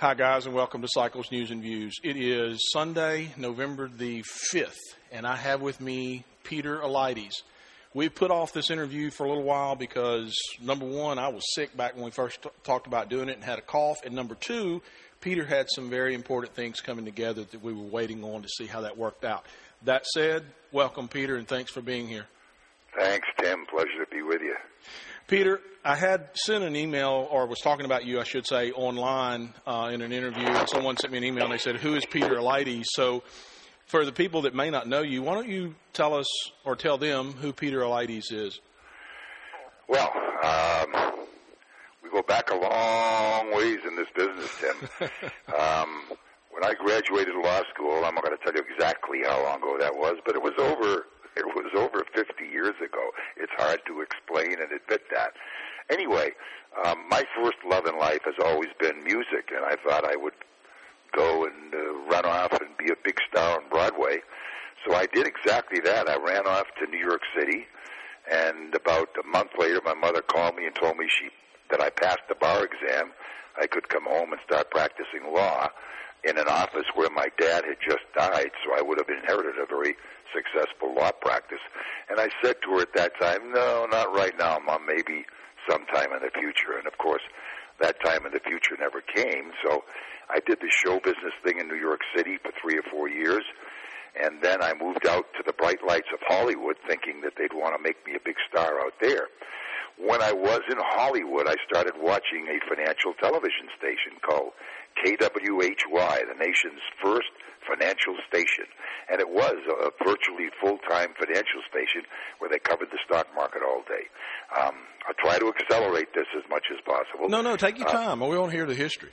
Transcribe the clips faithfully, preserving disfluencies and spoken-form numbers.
Hi, guys, and welcome to Cycles News and Views. It is Sunday, November the fifth, and I have with me Peter Eliades. We've put off this interview for a little while because, number one, I was sick back when we first t- talked about doing it and had a cough, and number two, Peter had some very important things coming together that we were waiting on to see how that worked out. That said, welcome, Peter, and thanks for being here. Thanks, Tim. Pleasure to be with you. Peter, I had sent an email, or was talking about you, I should say, online uh, in an interview, and someone sent me an email, and they said, who is Peter Eliades? So for the people that may not know you, why don't you tell us, or tell them, who Peter Eliades is? Well, um, we go back a long ways in this business, Tim. um, when I graduated law school, I'm not going to tell you exactly how long ago that was, but it was over It was over fifty years ago. It's hard to explain and admit that. Anyway, um, my first love in life has always been music, and I thought I would go and uh, run off and be a big star on Broadway. So I did exactly that. I ran off to New York City, and about a month later, my mother called me and told me she that I passed the bar exam. I could come home and start practicing law in an office where my dad had just died, so I would have inherited a very successful law practice. And I said to her at that time, no, not right now, Mom, maybe sometime in the future. And, of course, that time in the future never came. So I did the show business thing in New York City for three or four years, and then I moved out to the bright lights of Hollywood thinking that they'd want to make me a big star out there. When I was in Hollywood, I started watching a financial television station called K W H Y, the nation's first financial station. And it was a virtually full-time financial station where they covered the stock market all day. Um, I'll try to accelerate this as much as possible. No, no, take your uh, time. We want to hear the history.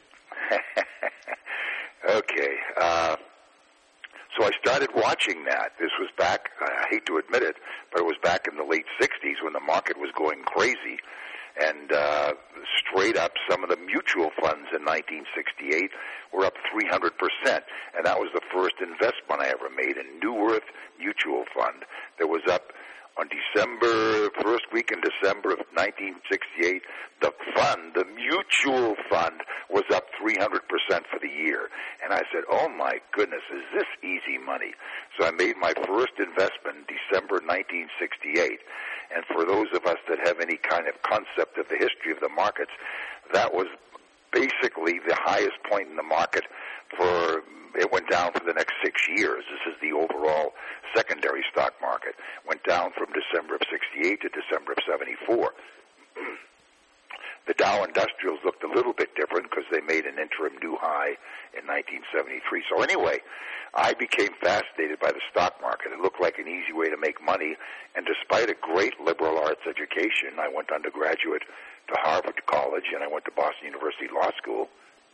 Okay. Uh, so I started watching that. This was back, I hate to admit it, but it was back in the late sixties when the market was going crazy. And uh, straight up, some of the mutual funds in nineteen sixty-eight were up three hundred percent. And that was the first investment I ever made in New Earth Mutual Fund that was up on December, first week in December of nineteen sixty-eight. The fund, the mutual fund, was up three hundred percent for the year. And I said, oh, my goodness, is this easy money? So I made my first investment in December nineteen sixty-eight. And for those of us that have any kind of concept of the history of the markets, that was basically the highest point in the market for, it went down for the next six years. This is the overall secondary stock market. Went down from December of sixty-eight to December of seventy-four. The Dow Industrials looked a little bit different because they made an interim new high in nineteen seventy-three. So anyway, I became fascinated by the stock market. It looked like an easy way to make money, and despite a great liberal arts education, I went undergraduate to Harvard College, and I went to Boston University Law School.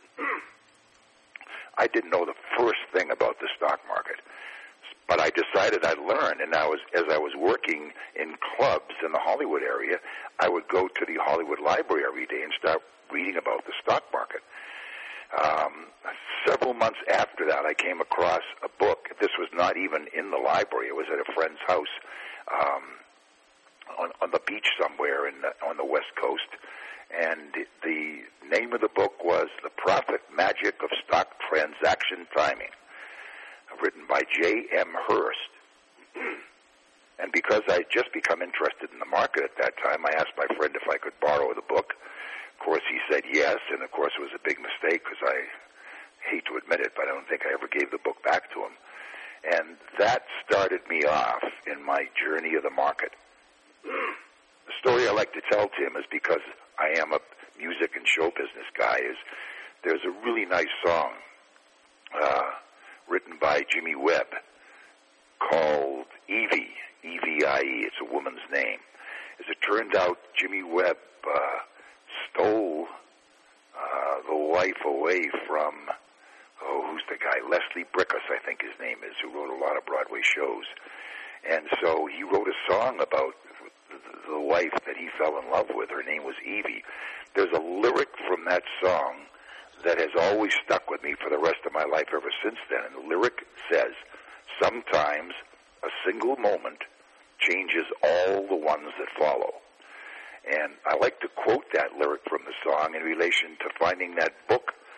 I didn't know the first thing about the stock market, but I decided I'd learn, and I was, as I was working in clubs in the Hollywood area, I would go to the Hollywood Library every day and start reading about the stock market. Um, several months after that, I came across a book. This was not even in the library. It was at a friend's house um, on, on the beach somewhere in the, on the West Coast. And the name of the book was The Profit Magic of Stock Transaction Timing, written by J M Hurst. And because I had just become interested in the market at that time, I asked my friend if I could borrow the book. Of course, he said yes, and of course it was a big mistake because I hate to admit it, but I don't think I ever gave the book back to him. And that started me off in my journey of the market. The story I like to tell, Tim, is because I am a music and show business guy, is there's a really nice song uh, written by Jimmy Webb called Evie, E V I E. It's a woman's name. As it turned out, Jimmy Webb uh, stole uh, the wife away from, oh, who's the guy? Leslie Brickus, I think his name is, who wrote a lot of Broadway shows. And so he wrote a song about the, the wife that he fell in love with. Her name was Evie. There's a lyric from that song that has always stuck with me for the rest of my life ever since then. And the lyric says, sometimes a single moment changes all the ones that follow. And I like to quote that lyric from the song in relation to finding that book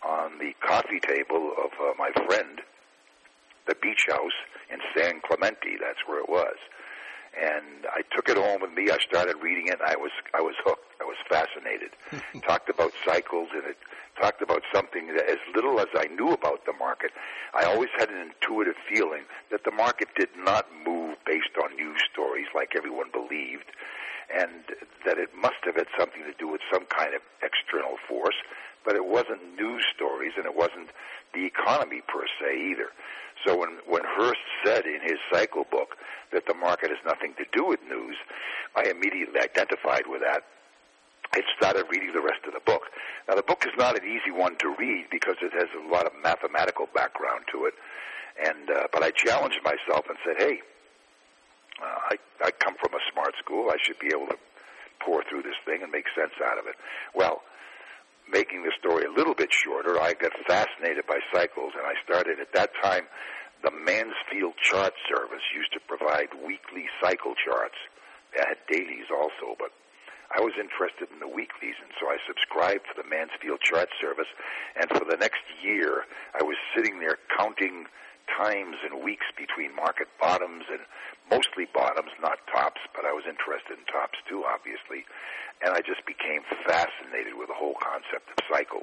on the coffee table of uh, my friend, the Beach House in San Clemente. That's where it was. And I took it home with me. I started reading it. I was I was hooked. I was fascinated. Talked about cycles, and it talked about something that as little as I knew about the market, I always had an intuitive feeling that the market did not move based on news stories like everyone believed, and that it must have had something to do with some kind of external force, but it wasn't news stories, and it wasn't the economy per se either. So when, when Hearst said in his cycle book that the market has nothing to do with news, I immediately identified with that and started reading the rest of the book. Now, the book is not an easy one to read because it has a lot of mathematical background to it, and uh, but I challenged myself and said, hey, uh, I, I come from a smart school. I should be able to pour through this thing and make sense out of it. Well, making the story a little bit shorter, I got fascinated by cycles, and I started at that time. The Mansfield Chart Service used to provide weekly cycle charts. They had dailies also, but I was interested in the weeklies, and so I subscribed to the Mansfield Chart Service, and for the next year, I was sitting there counting times and weeks between market bottoms, and mostly bottoms, not tops, but I was interested in tops too, obviously, and I just became fascinated with the whole concept of cycles.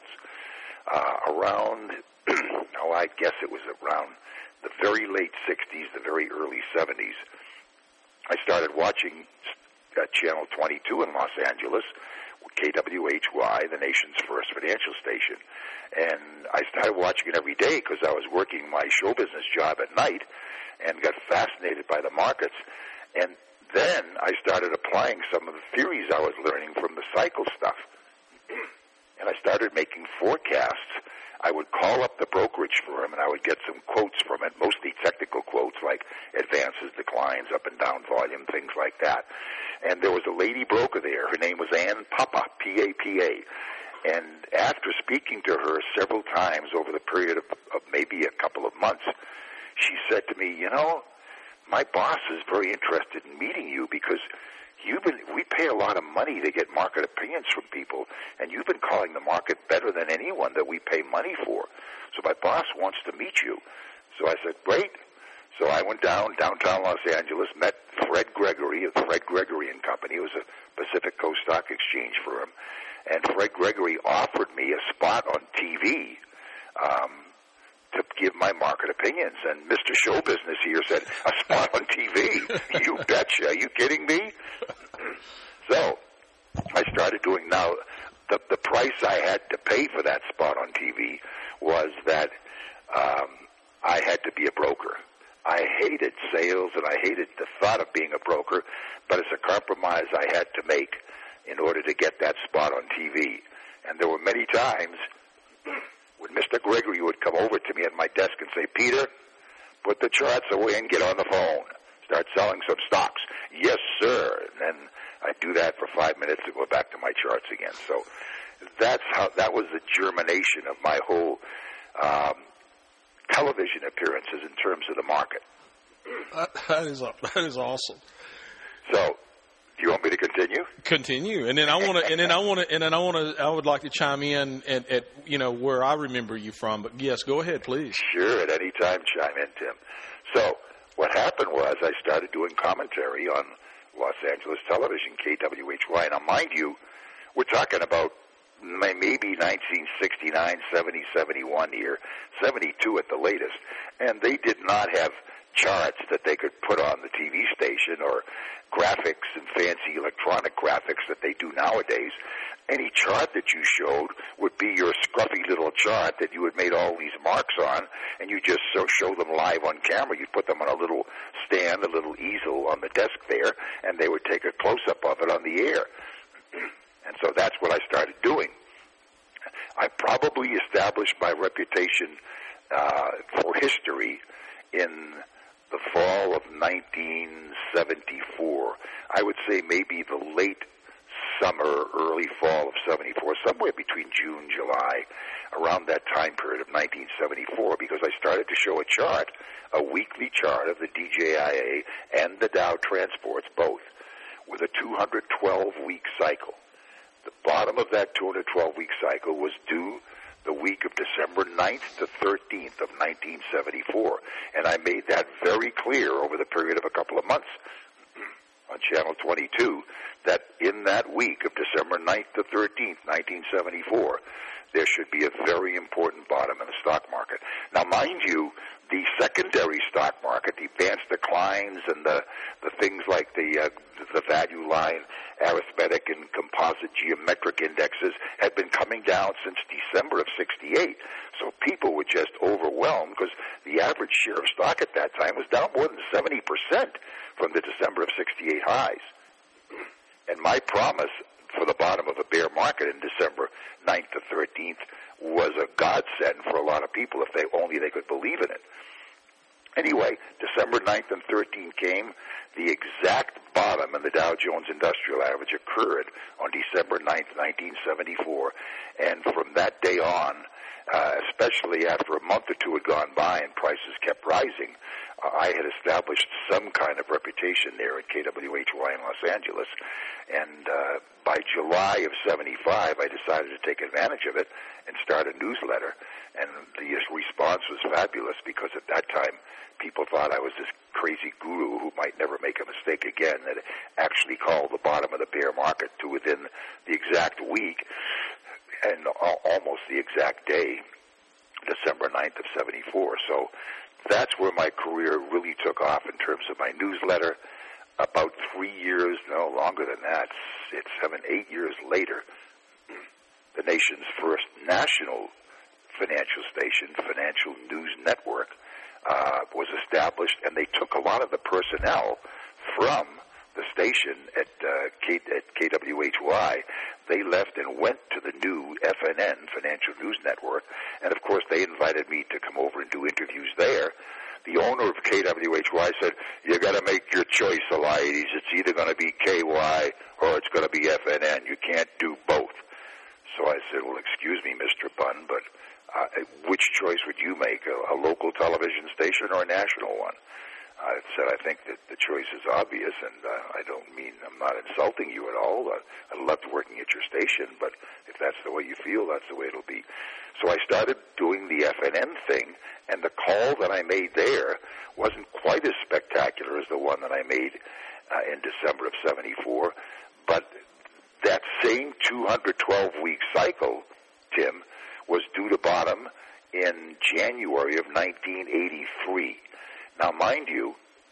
Uh, around, oh, I guess it was around the very late sixties, the very early seventies, I started watching uh, Channel twenty-two in Los Angeles, K W H Y, the nation's first financial station. And I started watching it every day because I was working my show business job at night and got fascinated by the markets. And then I started applying some of the theories I was learning from the cycle stuff. And I started making forecasts. I would call up the brokerage firm, and I would get some quotes from it, mostly technical quotes like advances, declines, up and down volume, things like that. And there was a lady broker there. Her name was Ann Papa, P A P A. And after speaking to her several times over the period of, of maybe a couple of months, she said to me, you know, my boss is very interested in meeting you because You've been, we pay a lot of money to get market opinions from people, and you've been calling the market better than anyone that we pay money for. So my boss wants to meet you. So I said, great. So I went down, downtown Los Angeles, met Fred Gregory of Fred Gregory and Company. It was a Pacific Coast Stock Exchange firm. And Fred Gregory offered me a spot on T V um, to give my market opinions. And Mister Show Business here said, a spot on T V? You betcha. Are you kidding me? So I started doing, now, the, the price I had to pay for that spot on T V was that um, I had to be a broker. I hated sales and I hated the thought of being a broker, but it's a compromise I had to make in order to get that spot on T V. And there were many times when Mister Gregory would come over to me at my desk and say, Peter, put the charts away and get on the phone. Start selling some stocks. Yes, sir. And then I'd do that for five minutes and go back to my charts again. So that's how, that was the germination of my whole um, television appearances in terms of the market. That, that is that is awesome. So, do you want me to continue? Continue, and then I want to, and then I want to, and then I want to, I would like to chime in at, at, you know, where I remember you from. But yes, go ahead, please. Sure, at any time, chime in, Tim. So, what happened was I started doing commentary on Los Angeles television, K W H Y. Now, mind you, we're talking about maybe nineteen sixty-nine, seventy, seventy-one here, seventy-two at the latest, and they did not have charts that they could put on the T V station or graphics and fancy electronic graphics that they do nowadays. Any chart that you showed would be your scruffy little chart that you had made all these marks on, and you just so show them live on camera. You'd put them on a little stand, a little easel on the desk there, and they would take a close-up of it on the air. And so that's what I started doing. I probably established my reputation uh, for history in the fall of nineteen seventy-four. I would say maybe the late summer, early fall of seventy-four, somewhere between June, July, around that time period of nineteen seventy-four, because I started to show a chart, a weekly chart of the D J I A and the Dow Transports, both, with a two hundred twelve week cycle. The bottom of that two hundred twelve week cycle was due the week of December ninth to thirteenth of nineteen seventy-four. And I made that very clear over the period of a couple of months on Channel twenty-two, that in that week of December ninth to thirteenth, nineteen seventy-four, there should be a very important bottom in the stock market. Now, mind you, the secondary stock market, the advanced declines and the, the things like the uh, the value line, arithmetic and composite geometric indexes had been coming down since December of sixty-eight. So people were just overwhelmed because the average share of stock at that time was down more than seventy percent from the December of sixty-eight highs. And my promise for the bottom of a bear market in December ninth to thirteenth was a godsend for a lot of people if they only they could believe in it. Anyway, December ninth and thirteenth came. The exact bottom in the Dow Jones Industrial Average occurred on December ninth, nineteen seventy-four. And from that day on, uh, especially after a month or two had gone by and prices kept rising, uh, I had established some kind of reputation there at K W H Y in Los Angeles. And uh, by July of seventy-five, I decided to take advantage of it and start a newsletter. And the response was fabulous because at that time, people thought I was this crazy guru who might never make a mistake again, that actually called the bottom of the bear market to within the exact week and almost the exact day, December ninth of seventy-four. So that's where my career really took off in terms of my newsletter. About three years, no longer than that, it's seven, eight years later, the nation's first national financial station, Financial News Network, uh, was established, and they took a lot of the personnel from the station at, uh, K, at K W H Y. They left and went to the new F N N, Financial News Network, and of course they invited me to come over and do interviews there. The owner of K W H Y said, you got to make your choice, Eliades. It's either going to be K Y or it's going to be F N N. You can't do both. So I said, well, excuse me, Mister Bunn, but uh, which choice would you make, a, a local television station or a national one? I said, I think that the choice is obvious, and uh, I don't mean, I'm not insulting you at all. I, I loved working at your station, but if that's the way you feel, that's the way it'll be. So I started doing the F N N thing, and the call that I made there wasn't quite as spectacular as the one that I made uh, in December of seventy-four, but that same two hundred twelve week cycle, Tim, was due to bottom in January of nineteen eighty-three. Now, mind you,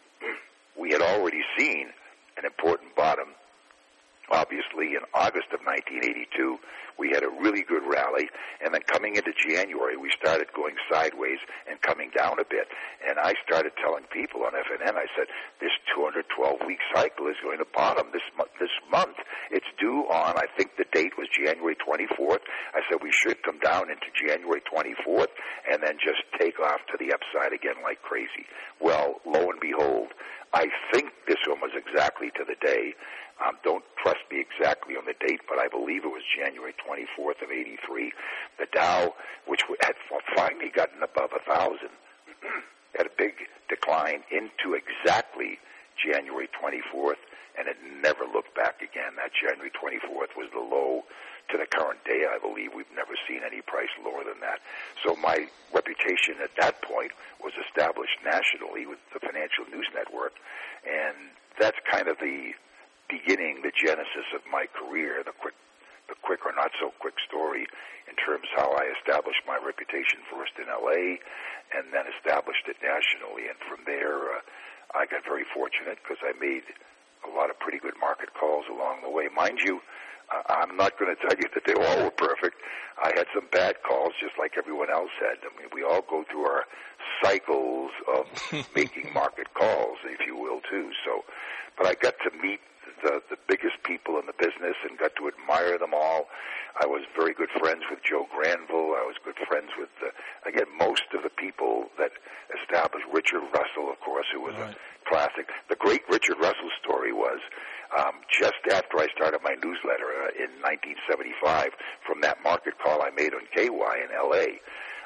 we had already seen an important bottom. Obviously, in August of nineteen eighty-two, we had a really good rally, and then coming into January, we started going sideways and coming down a bit. And I started telling people on F N N, I said, this two hundred twelve week cycle is going to bottom this month. This month. It's due on, I think the date was January twenty-fourth. I said we should come down into January twenty-fourth and then just take off to the upside again like crazy. Well, lo and behold, I think this one was exactly to the day. Um, don't trust me exactly on the date, but I believe it was January twenty-fourth of eighty-three. The Dow, which had finally gotten above one thousand, had a big decline into exactly January twenty-fourth, and it never looked back again. That January twenty-fourth was the low to the current day, I believe. We've never seen any price lower than that. So my reputation at that point was established nationally with the Financial News Network, and that's kind of the beginning, the genesis of my career, the quick, the quick or not so quick story in terms of how I established my reputation first in L A and then established it nationally. And from there, uh, I got very fortunate because I made a lot of pretty good market calls along the way. Mind you, uh, I'm not going to tell you that they all were perfect. I had some bad calls just like everyone else had. I mean, we all go through our cycles of making market calls, if you will, too. So, but I got to meet The, the biggest people in the business and got to admire them all. I was very good friends with Joe Granville. I was good friends with, uh, again, most of the people that established Richard Russell, of course, who was right. a classic. The great Richard Russell story was um, just after I started my newsletter uh, in nineteen seventy-five, from that market call I made on K Y in L A,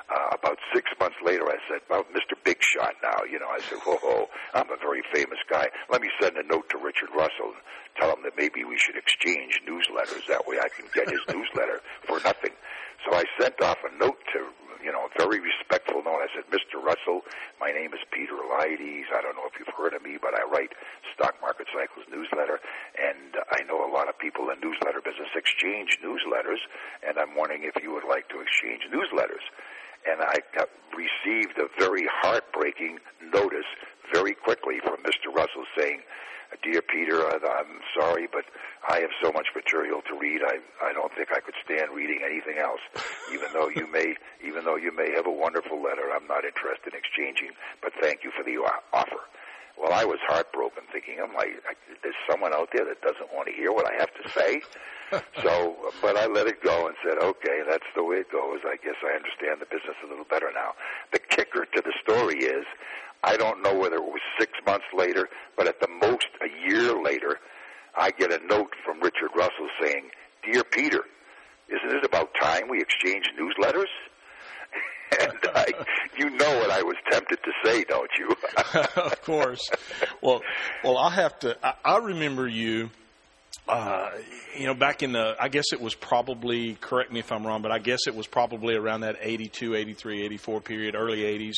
Uh, about six months later, I said, well, Mister Big Shot now, you know, I said, whoa, whoa, I'm a very famous guy. Let me send a note to Richard Russell and tell him that maybe we should exchange newsletters. That way I can get his newsletter for nothing. So I sent off a note to, you know, a very respectful note. I said, Mister Russell, my name is Peter Eliades. I don't know if you've heard of me, but I write Stock Market Cycles newsletter, and I know a lot of people in newsletter business exchange newsletters, and I'm wondering if you would like to exchange newsletters. And I got, received a very heartbreaking notice very quickly from Mister Russell saying, Dear Peter, I'm sorry, but I have so much material to read. I I don't think I could stand reading anything else. Even though you may, even though you may have a wonderful letter, I'm not interested in exchanging. But thank you for the offer. Well, I was heartbroken, thinking, "Am I? There's someone out there that doesn't want to hear what I have to say." So, but I let it go and said, "Okay, that's the way it goes. I guess I understand the business a little better now." The kicker to the story is, I don't know whether it was six months later, but at the most a year later, I get a note from Richard Russell saying, "Dear Peter, isn't it about time we exchange newsletters?" And I, you know what I was tempted to say, don't you? Of course. Well, well, I have to. I, I remember you. Uh, you know, back in the, I guess it was probably, correct me if I'm wrong, but I guess it was probably around that eighty-two, eighty-three, eighty-four period, early eighties.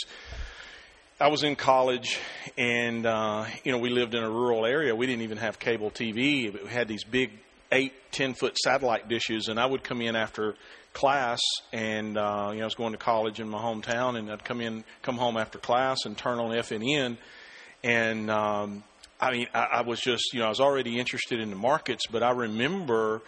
I was in college, and, uh, you know, we lived in a rural area. We didn't even have cable T V. We had these big eight, ten-foot satellite dishes, and I would come in after class, and, uh, you know, I was going to college in my hometown, and I'd come in, come home after class and turn on F N N, and, um, I mean, I, I was just, you know, I was already interested in the markets, but I remember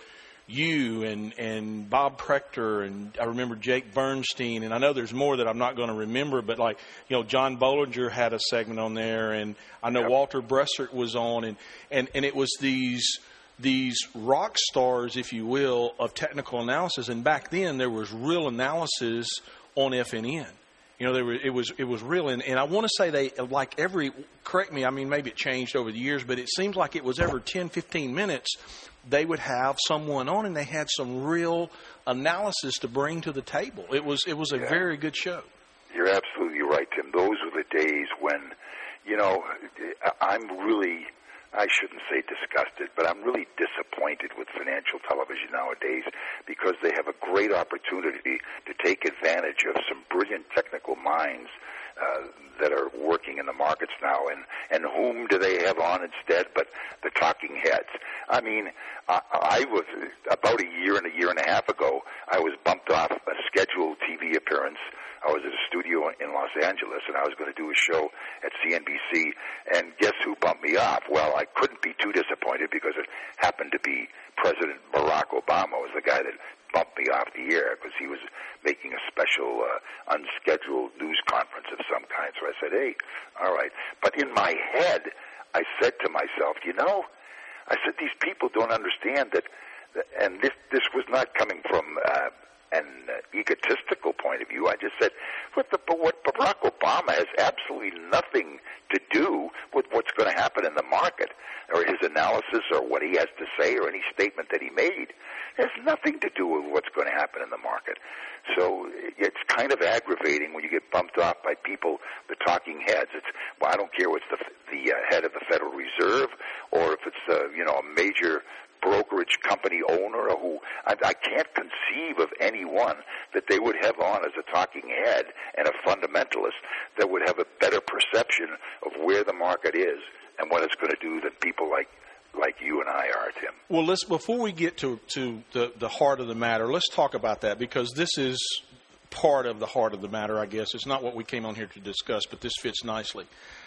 you and, and Bob Prechter, and I remember Jake Bernstein, and I know there's more that I'm not going to remember, but like, you know, John Bollinger had a segment on there, and I know yep. Walter Bressert was on, and, and, and it was these these rock stars, if you will, of technical analysis, and back then there was real analysis on F N N. You know, there were, it was it was real, and, and I want to say they, like every, correct me, I mean, maybe it changed over the years, but it seems like it was every ten, fifteen minutes, they would have someone on, and they had some real analysis to bring to the table. It was it was a yeah. very good show. You're absolutely right, Tim. Those were the days when, you know, I'm really, I shouldn't say disgusted, but I'm really disappointed with financial television nowadays because they have a great opportunity to take advantage of some brilliant technical minds uh, that are working in the markets now. And, and whom do they have on instead but the talking heads? I mean, I, I was, about a year and a year and a half ago, I was bumped off a scheduled T V appearance. I was at a studio in Los Angeles, and I was going to do a show at C N B C, and guess who bumped me off? Well, I couldn't be too disappointed because it happened to be President Barack Obama was the guy that bumped me off the air because he was making a special uh, unscheduled news conference of some kind. So I said, hey, all right. But in my head, I said to myself, you know, I said, these people don't understand that, and this, this was not coming from uh, an uh, egotistical point of view. I just said, what, the, what Barack Obama has absolutely nothing to do with what's going to happen in the market or his analysis or what he has to say or any statement that he made. It has nothing to do with what's going to happen in the market. So it's kind of aggravating when you get bumped off by people, the talking heads. It's, well, I don't care what's the, the uh, head of the Federal Reserve or if it's, uh, you know, a major brokerage company owner or who, I, I can't conceive of anyone that they would have on as a talking head and a fundamentalist that would have a better perception of where the market is and what it's going to do than people like like you and I are, Tim. Well, let's, before we get to, to the, the heart of the matter, let's talk about that because this is part of the heart of the matter, I guess. It's not what we came on here to discuss, but this fits nicely.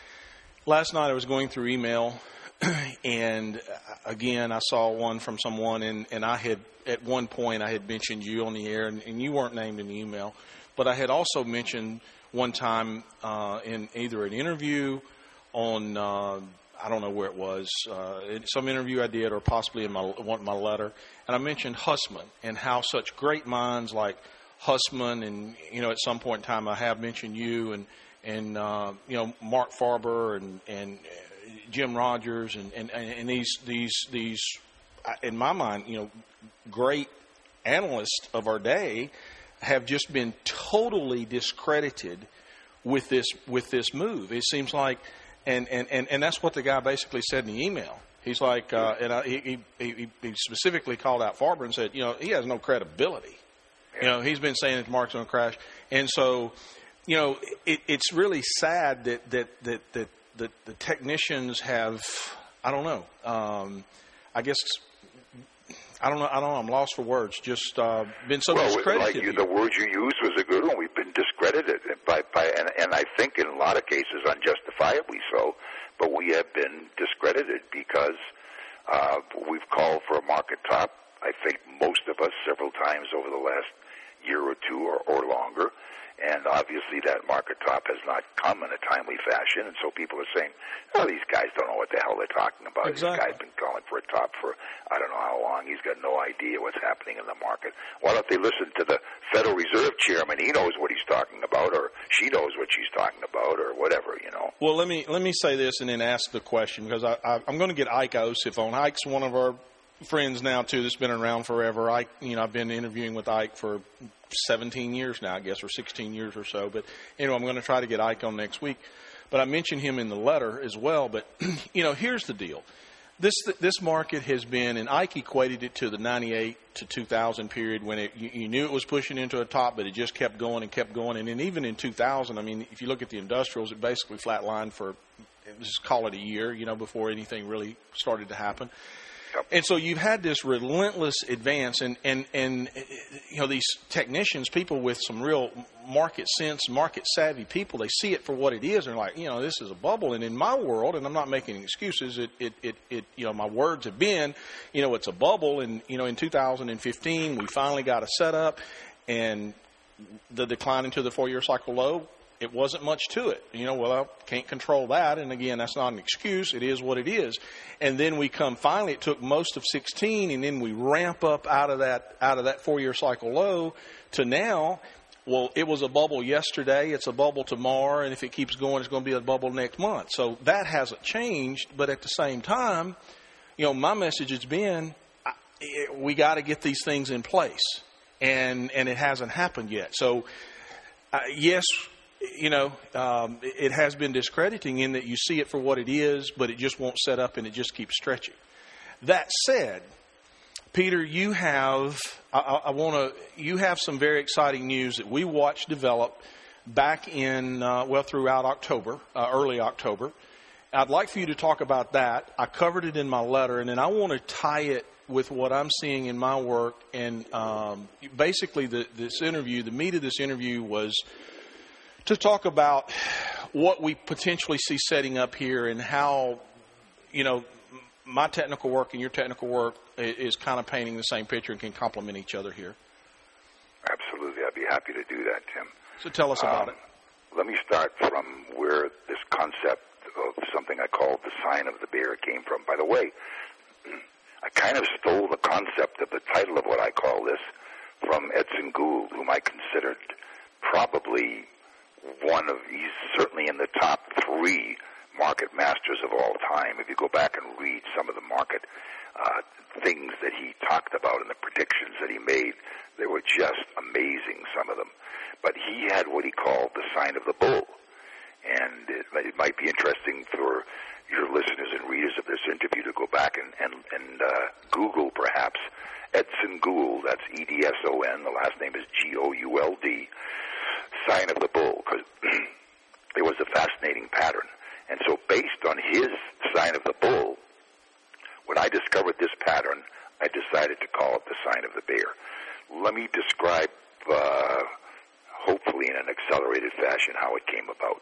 Last night I was going through email, and again, I saw one from someone, and, and I had, at one point, I had mentioned you on the air, and, and you weren't named in the email, but I had also mentioned one time uh, in either an interview on, uh, I don't know where it was, uh, some interview I did or possibly in my, one, my letter, and I mentioned Hussman and how such great minds like Hussman and, you know, at some point in time I have mentioned you and, and uh, you know, Mark Farber and, and Jim Rogers and, and, and these, these, these, in my mind, you know, great analysts of our day have just been totally discredited with this with this move. It seems like, and, and, and, and that's what the guy basically said in the email. He's like, uh, and I, he, he, he specifically called out Farber and said, you know, he has no credibility. You know, he's been saying that the market's going to crash. And so, you know, it, it's really sad that, that, that, that, that the technicians have, I don't know, um, I guess, I don't know, I don't know, I'm lost for words, just uh, been so well, discredited. Like you, the word you used was a good one. We've been discredited, by, by, and, and I think in a lot of cases unjustifiably so. But we have been discredited because uh, we've called for a market top, I think most of us, several times over the last year or two or, or longer. And obviously that market top has not come in a timely fashion. And so people are saying, oh, these guys don't know what the hell they're talking about. Exactly. This guy's been calling for a top for I don't know how long. He's got no idea what's happening in the market. Why don't they listen to the Federal Reserve Chairman? He knows what he's talking about, or she knows what she's talking about, or whatever, you know. Well, let me let me say this and then ask the question, because I, I, I'm going to get Ike Osif on. Ike's one of our friends now, too, that's been around forever. Ike, you know, I've been interviewing with Ike for seventeen years now, I guess, or sixteen years or so. But anyway, I'm going to try to get Ike on next week. But I mentioned him in the letter as well. But, you know, here's the deal. This this market has been, and Ike equated it to the ninety-eight to two thousand period when it, you, you knew it was pushing into a top, but it just kept going and kept going. And then even in two thousand, I mean, if you look at the industrials, it basically flatlined for, just call it a year, you know, before anything really started to happen. And so you've had this relentless advance, and, and, and you know, these technicians, people with some real market sense, market savvy people, they see it for what it is, and they're like, you know, this is a bubble. And in my world, and I'm not making excuses, it, it, it, it you know, my words have been, you know, it's a bubble. And, you know, in two thousand fifteen, we finally got a setup, and the decline into the four-year cycle low, it wasn't much to it. You know, well, I can't control that. And again, that's not an excuse. It is what it is. And then we come finally, it took most of sixteen, and then we ramp up out of that, out of that four-year cycle low to now. Well, it was a bubble yesterday. It's a bubble tomorrow. And if it keeps going, it's going to be a bubble next month. So that hasn't changed. But at the same time, you know, my message has been, we got to get these things in place. And, and it hasn't happened yet. So, uh, yes, you know, um, it has been discrediting in that you see it for what it is, but it just won't set up and it just keeps stretching. That said, Peter, you have, I, I want to, you have some very exciting news that we watched develop back in, uh, well, throughout October, uh, early October. I'd like for you to talk about that. I covered it in my letter, and then I want to tie it with what I'm seeing in my work. And um, basically, the, this interview, the meat of this interview was to talk about what we potentially see setting up here and how, you know, my technical work and your technical work is kind of painting the same picture and can complement each other here. Absolutely. I'd be happy to do that, Tim. So tell us about um, it. Let me start from where this concept of something I call the sign of the bear came from. By the way, I kind of stole the concept of the title of what I call this from Edson Gould, whom I considered probably one of, he's certainly in the top three market masters of all time. If you go back and read some of the market uh, things that he talked about and the predictions that he made, they were just amazing, some of them. But he had what he called the sign of the bull. And it, it might be interesting for your listeners and readers of this interview to go back and, and, and uh, Google, perhaps, Edson Gould, that's E D S O N, the last name is G O U L D, sign of the bull, because it was a fascinating pattern. And so based on his sign of the bull, when I discovered this pattern, I decided to call it the sign of the bear. Let me describe, uh, hopefully in an accelerated fashion, how it came about.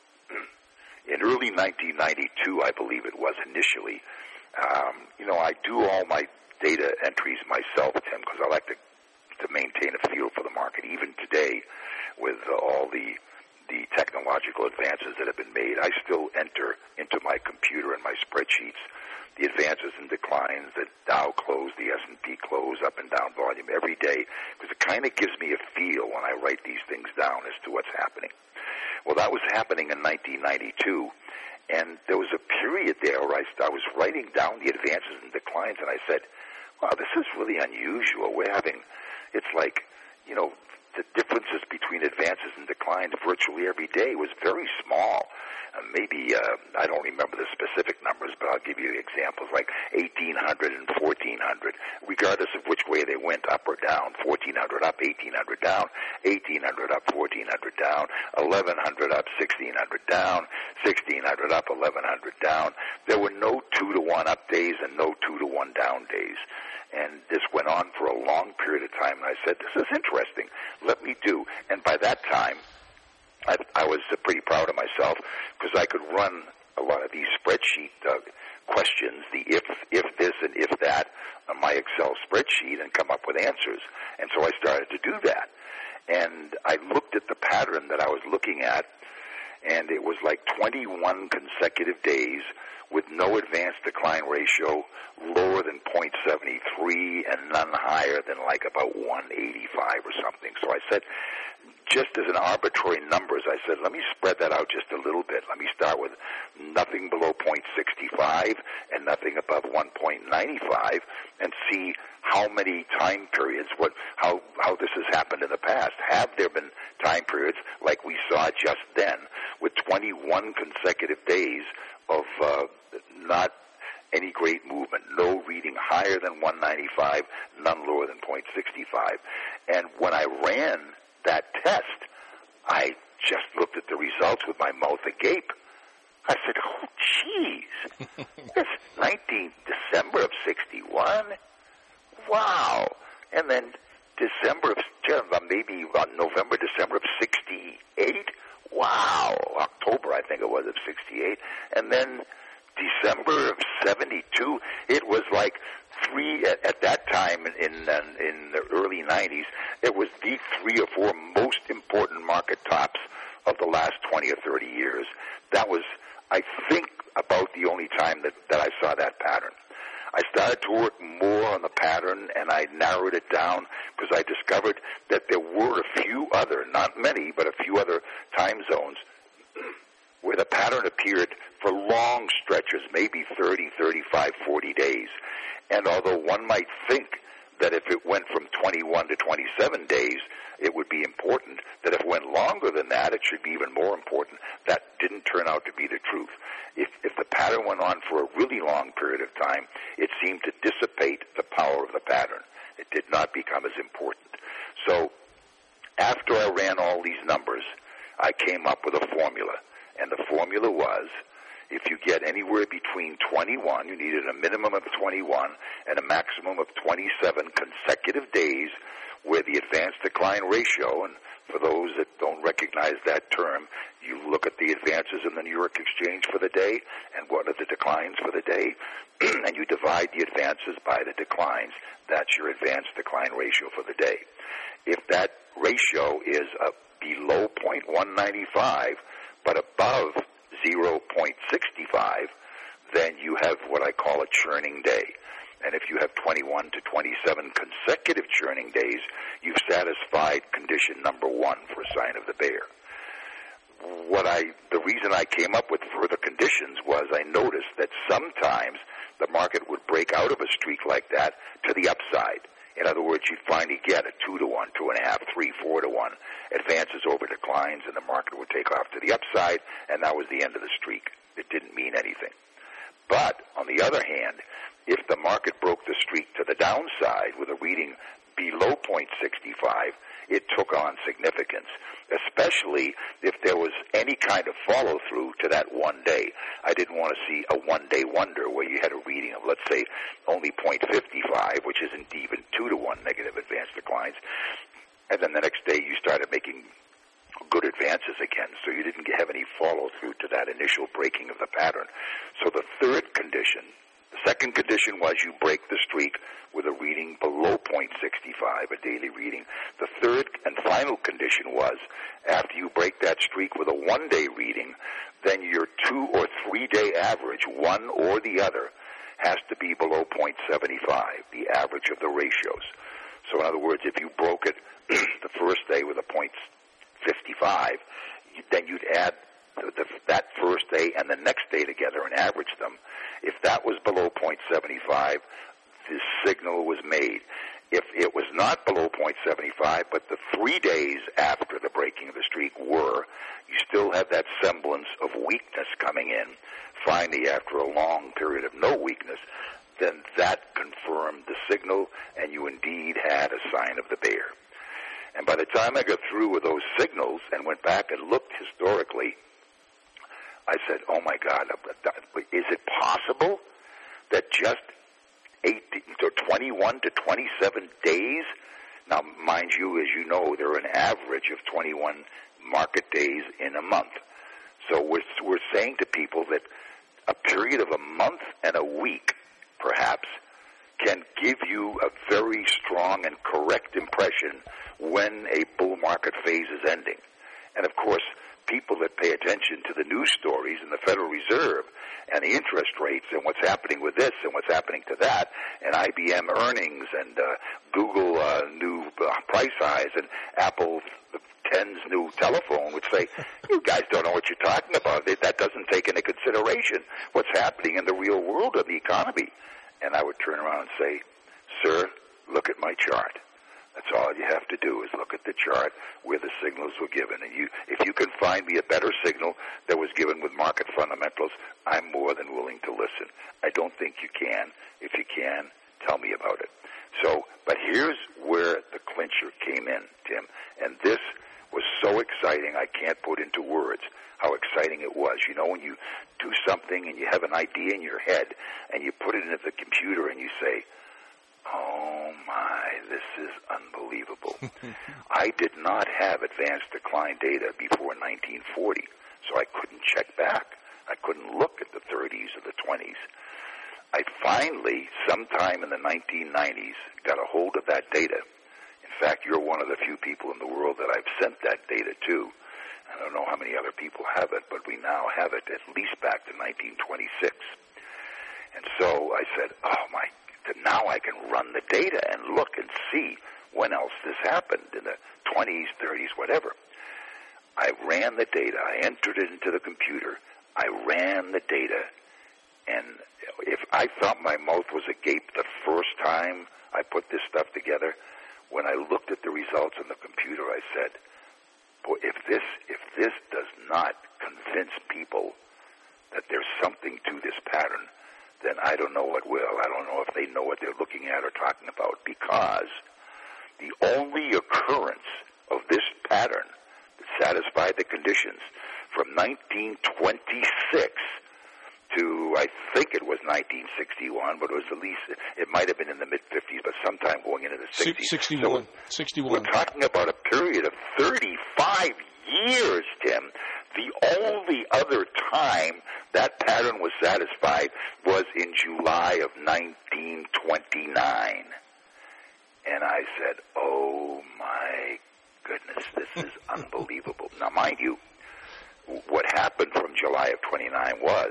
In early nineteen ninety-two, I believe it was initially, um, you know, I do all my data entries myself, Tim, because I like to, to maintain a feel for the market. Even today, with uh, all the the technological advances that have been made, I still enter into my computer and my spreadsheets the advances and declines, the Dow close, the S and P close, up and down volume every day, because it kind of gives me a feel when I write these things down as to what's happening. Well, that was happening in nineteen ninety-two, and there was a period there where I, I was writing down the advances and declines, and I said, wow, this is really unusual. We're having, it's like, you know, the differences between advances and declines virtually every day was very small. Uh, maybe, uh, I don't remember the specific numbers, but I'll give you examples like eighteen hundred and fourteen hundred, regardless of which way they went, up or down. fourteen hundred up, eighteen hundred down, eighteen hundred up, fourteen hundred down, eleven hundred up, sixteen hundred down, sixteen hundred up, eleven hundred down. There were no two to one up days and no two to one down days. And this went on for a long period of time, and I said, this is interesting. Let me do. And by that time, I, I was uh, pretty proud of myself because I could run a lot of these spreadsheet uh, questions, the if, if this and if that, on my Excel spreadsheet and come up with answers. And so I started to do that. And I looked at the pattern that I was looking at, and it was like twenty-one consecutive days with no advanced decline ratio lower than point seven three and none higher than like about one eighty-five or something. So I said, just as an arbitrary numbers, I said, let me spread that out just a little bit. Let me start with nothing below point six five and nothing above one nine five and see how many time periods, what, how, how this has happened in the past. Have there been time periods like we saw just then with twenty-one consecutive days of uh, not any great movement, no reading higher than one ninety-five, none lower than point six five. And when I ran that test, I just looked at the results with my mouth agape. I said, oh, jeez, it's nineteenth December of sixty-one? Wow. And then December of, maybe November, December of sixty-eight? Wow. October, I think it was, of sixty-eight. And then December of seventy-two, it was like three, at, at that time in, in in the early nineties, it was the three or four most important market tops of the last twenty or thirty years. That was, I think, about the only time that, that I saw that pattern. I started to work more on the pattern, and I narrowed it down because I discovered that there were a few other, not many, but a few other time zones where the pattern appeared for long stretches, maybe thirty, thirty-five, forty days. And although one might think that if it went from twenty-one to twenty-seven days, it would be important, that if it went longer than that, it should be even more important. That didn't turn out to be the truth. If, if the pattern went on for a really long period of time, it seemed to dissipate the power of the pattern. It did not become as important. So after I ran all these numbers, I came up with a formula. And the formula was, if you get anywhere between twenty-one, you needed a minimum of twenty-one and a maximum of twenty-seven consecutive days where the advanced decline ratio, and for those that don't recognize that term, you look at the advances in the New York Exchange for the day and what are the declines for the day, and you divide the advances by the declines. That's your advanced decline ratio for the day. If that ratio is uh, below point one nine five but above zero point six five, then you have what I call a churning day. And if you have twenty-one to twenty-seven consecutive churning days, you've satisfied condition number one for a sign of the bear. What I, the reason I came up with further conditions was I noticed that sometimes the market would break out of a streak like that to the upside. In other words, you'd finally get a two to one, two and a half, three, four to one, advances over declines, and the market would take off to the upside, and that was the end of the streak. It didn't mean anything. But on the other hand, if the market broke the streak to the downside with a reading below point six five, it took on significance, especially if there was any kind of follow-through to that one day. I didn't want to see a one-day wonder where you had a reading of, let's say, only point five five, which isn't even two to one negative advance declines, and then the next day you started making good advances again, so you didn't have any follow-through to that initial breaking of the pattern. So the third condition, the second condition was you break the streak with a reading below point six five, a daily reading. The third and final condition was after you break that streak with a one-day reading, then your two- or three-day average, one or the other, has to be below point seven five, the average of the ratios. So in other words, if you broke it the first day with a point fifty-five, then you'd add the, the, that first day and the next day together and average them. If that was below point seven five, the signal was made. if it was not below point seven five, but the three days after the breaking of the streak were, you still had that semblance of weakness coming in. Finally, after a long period of no weakness, then that confirmed the signal, and you indeed had a sign of the bear. And by the time I got through with those signals and went back and looked historically, I said, oh my God, is it possible that just eighteen to twenty-one to twenty-seven days? Now, mind you, as you know, there are an average of twenty-one market days in a month. So we're, we're saying to people that a period of a month and a week, perhaps, can give you a very strong and correct impression when a bull market phase is ending. And, of course, people that pay attention to the news stories and the Federal Reserve and the interest rates and what's happening with this and what's happening to that and I B M earnings and uh, Google uh, new uh, price highs and Apple ten's new telephone would say, you guys don't know what you're talking about. That doesn't take into consideration what's happening in the real world of the economy. And I would turn around and say, sir, look at my chart. That's all you have to do is look at the chart where the signals were given. And you, if you can find me a better signal that was given with market fundamentals, I'm more than willing to listen. I don't think you can. If you can, tell me about it. So, but here's where the clincher came in, Tim. And this was so exciting I can't put into words how exciting it was. You know, when you do something and you have an idea in your head and you put it into the computer and you say, oh my, this is unbelievable. I did not have advanced decline data before nineteen forty, so I couldn't check back. I couldn't look at the thirties or the twenties. I finally, sometime in the nineteen nineties, got a hold of that data. In fact, you're one of the few people in the world that I've sent that data to. I don't know how many other people have it, but we now have it at least back to nineteen twenty-six. And so I said, oh my, now I can run the data and look and see when else this happened in the twenties, thirties, whatever. I ran the data. I entered it into the computer. I ran the data. And if I thought my mouth was agape the first time I put this stuff together, when I looked at the results in the computer, I said, boy, if this, if this does not convince people that there's something to this pattern, then I don't know what will. I don't know if they know what they're looking at or talking about, because the only occurrence of this pattern that satisfied the conditions from nineteen twenty-six to, I think it was nineteen sixty-one, but it was at least, it might have been in the mid-fifties, but sometime going into the sixties. sixty-one. So sixty-one. We're talking about a period of thirty-five years, Tim. The only other time that pattern was satisfied was in July of nineteen twenty-nine. And I said, oh my goodness, this is unbelievable. Now, mind you, what happened from July of twenty-nine was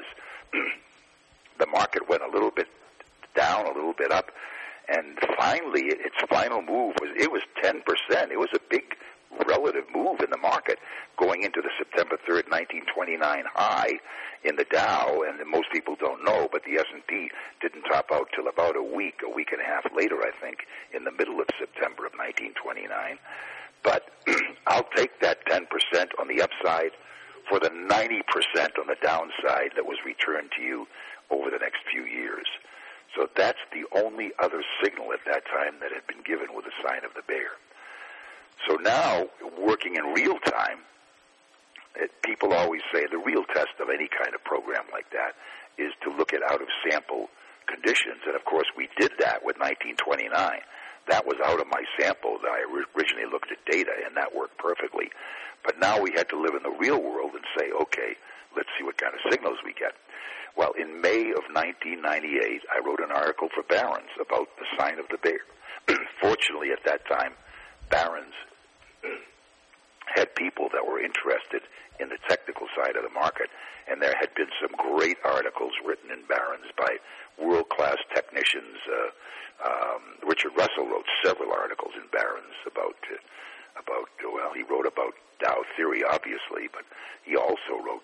the market went a little bit down, a little bit up, and finally its final move was, it was ten percent. It was a big relative move in the market going into the September third, nineteen twenty-nine high in the Dow, and most people don't know, but the S and P didn't top out till about a week, a week and a half later, I think, in the middle of September of nineteen twenty-nine. But I'll take that ten percent on the upside for the ninety percent on the downside that was returned to you over the next few years. So that's the only other signal at that time that had been given with a sign of the bear. So now, working in real time, it, people always say the real test of any kind of program like that is to look at out-of-sample conditions. And, of course, we did that with nineteen twenty-nine. That was out of my sample. I originally looked at data, and that worked perfectly. But now we had to live in the real world and say, okay, let's see what kind of signals we get. Well, in May of nineteen ninety-eight, I wrote an article for Barron's about the sign of the bear. Fortunately, at that time, Barron's had people that were interested in the technical side of the market, and there had been some great articles written in Barron's by world-class technicians. Uh, um, Richard Russell wrote several articles in Barron's about, uh, about well, he wrote about Dow theory, obviously, but he also wrote uh,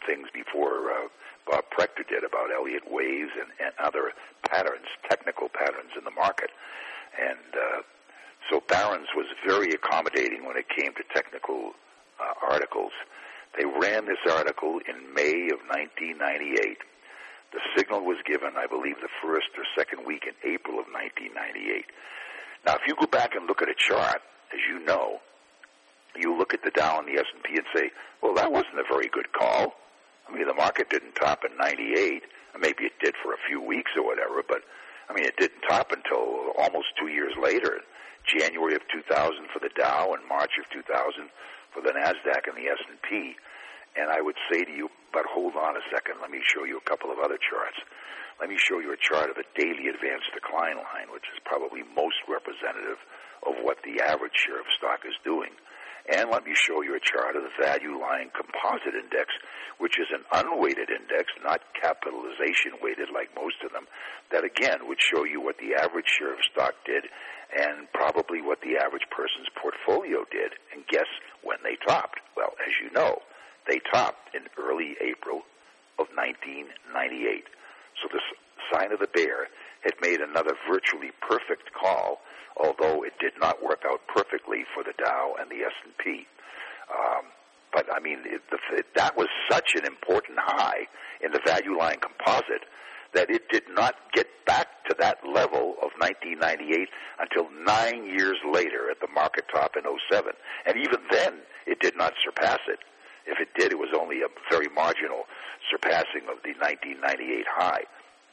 things before uh, Bob Prechter did about Elliott waves and, and other patterns, technical patterns in the market. And uh, so Barron's was very accommodating when it came to technical uh, articles. They ran this article in May of nineteen ninety-eight. The signal was given, I believe, the first or second week in April of nineteen ninety-eight. Now, if you go back and look at a chart, as you know, you look at the Dow and the S and P and say, well, that wasn't a very good call. I mean, the market didn't top in ninety-eight. Maybe it did for a few weeks or whatever, but, I mean, it didn't top until almost two years later, January of two thousand for the Dow and March of two thousand for the NASDAQ and the S and P. And I would say to you, but hold on a second, let me show you a couple of other charts. Let me show you a chart of the daily advanced decline line, which is probably most representative of what the average share of stock is doing. And let me show you a chart of the value line composite index, which is an unweighted index, not capitalization weighted like most of them, that again would show you what the average share of stock did and probably what the average person's portfolio did. And guess when they topped? Well, as you know, they topped in early April of nineteen ninety-eight. So the sign of the bear had made another virtually perfect call, although it did not work out perfectly for the Dow and the S and P. Um, but, I mean, it, the, it, that was such an important high in the value line composite that it did not get back to that level of nineteen ninety-eight until nine years later at the market top in oh seven. And even then, it did not surpass it. If it did, it was only a very marginal surpassing of the nineteen ninety-eight high.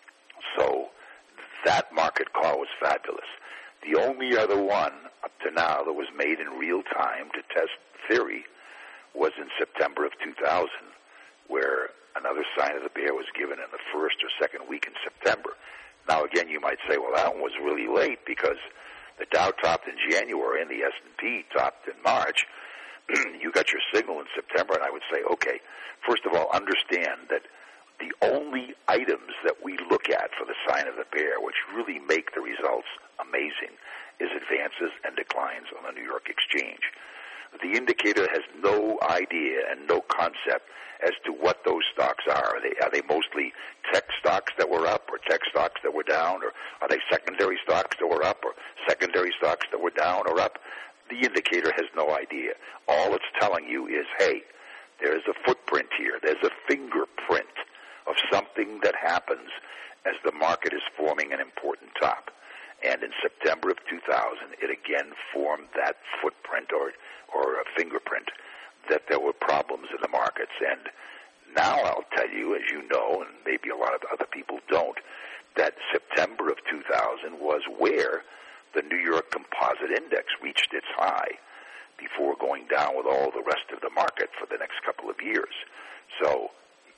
So that market call was fabulous. The only other one up to now that was made in real time to test theory was in September of two thousand, where another sign of the bear was given in the first or second week in September. Now, again, you might say, well, that one was really late because the Dow topped in January and the S and P topped in March. You got your signal in September, and I would say, okay, first of all, understand that the only items that we look at for the sign of the bear, which really make the results amazing, is advances and declines on the New York Exchange. The indicator has no idea and no concept as to what those stocks are. Are they, are they mostly tech stocks that were up or tech stocks that were down, or are they secondary stocks that were up or secondary stocks that were down or up? The indicator has no idea. All it's telling you is, hey, there's a footprint here. There's a fingerprint of something that happens as the market is forming an important top. And in September of two thousand, it again formed that footprint or, or a fingerprint that there were problems in the markets. And now I'll tell you, as you know, and maybe a lot of other people don't, that September of two thousand was where the New York Composite Index reached its high before going down with all the rest of the market for the next couple of years. So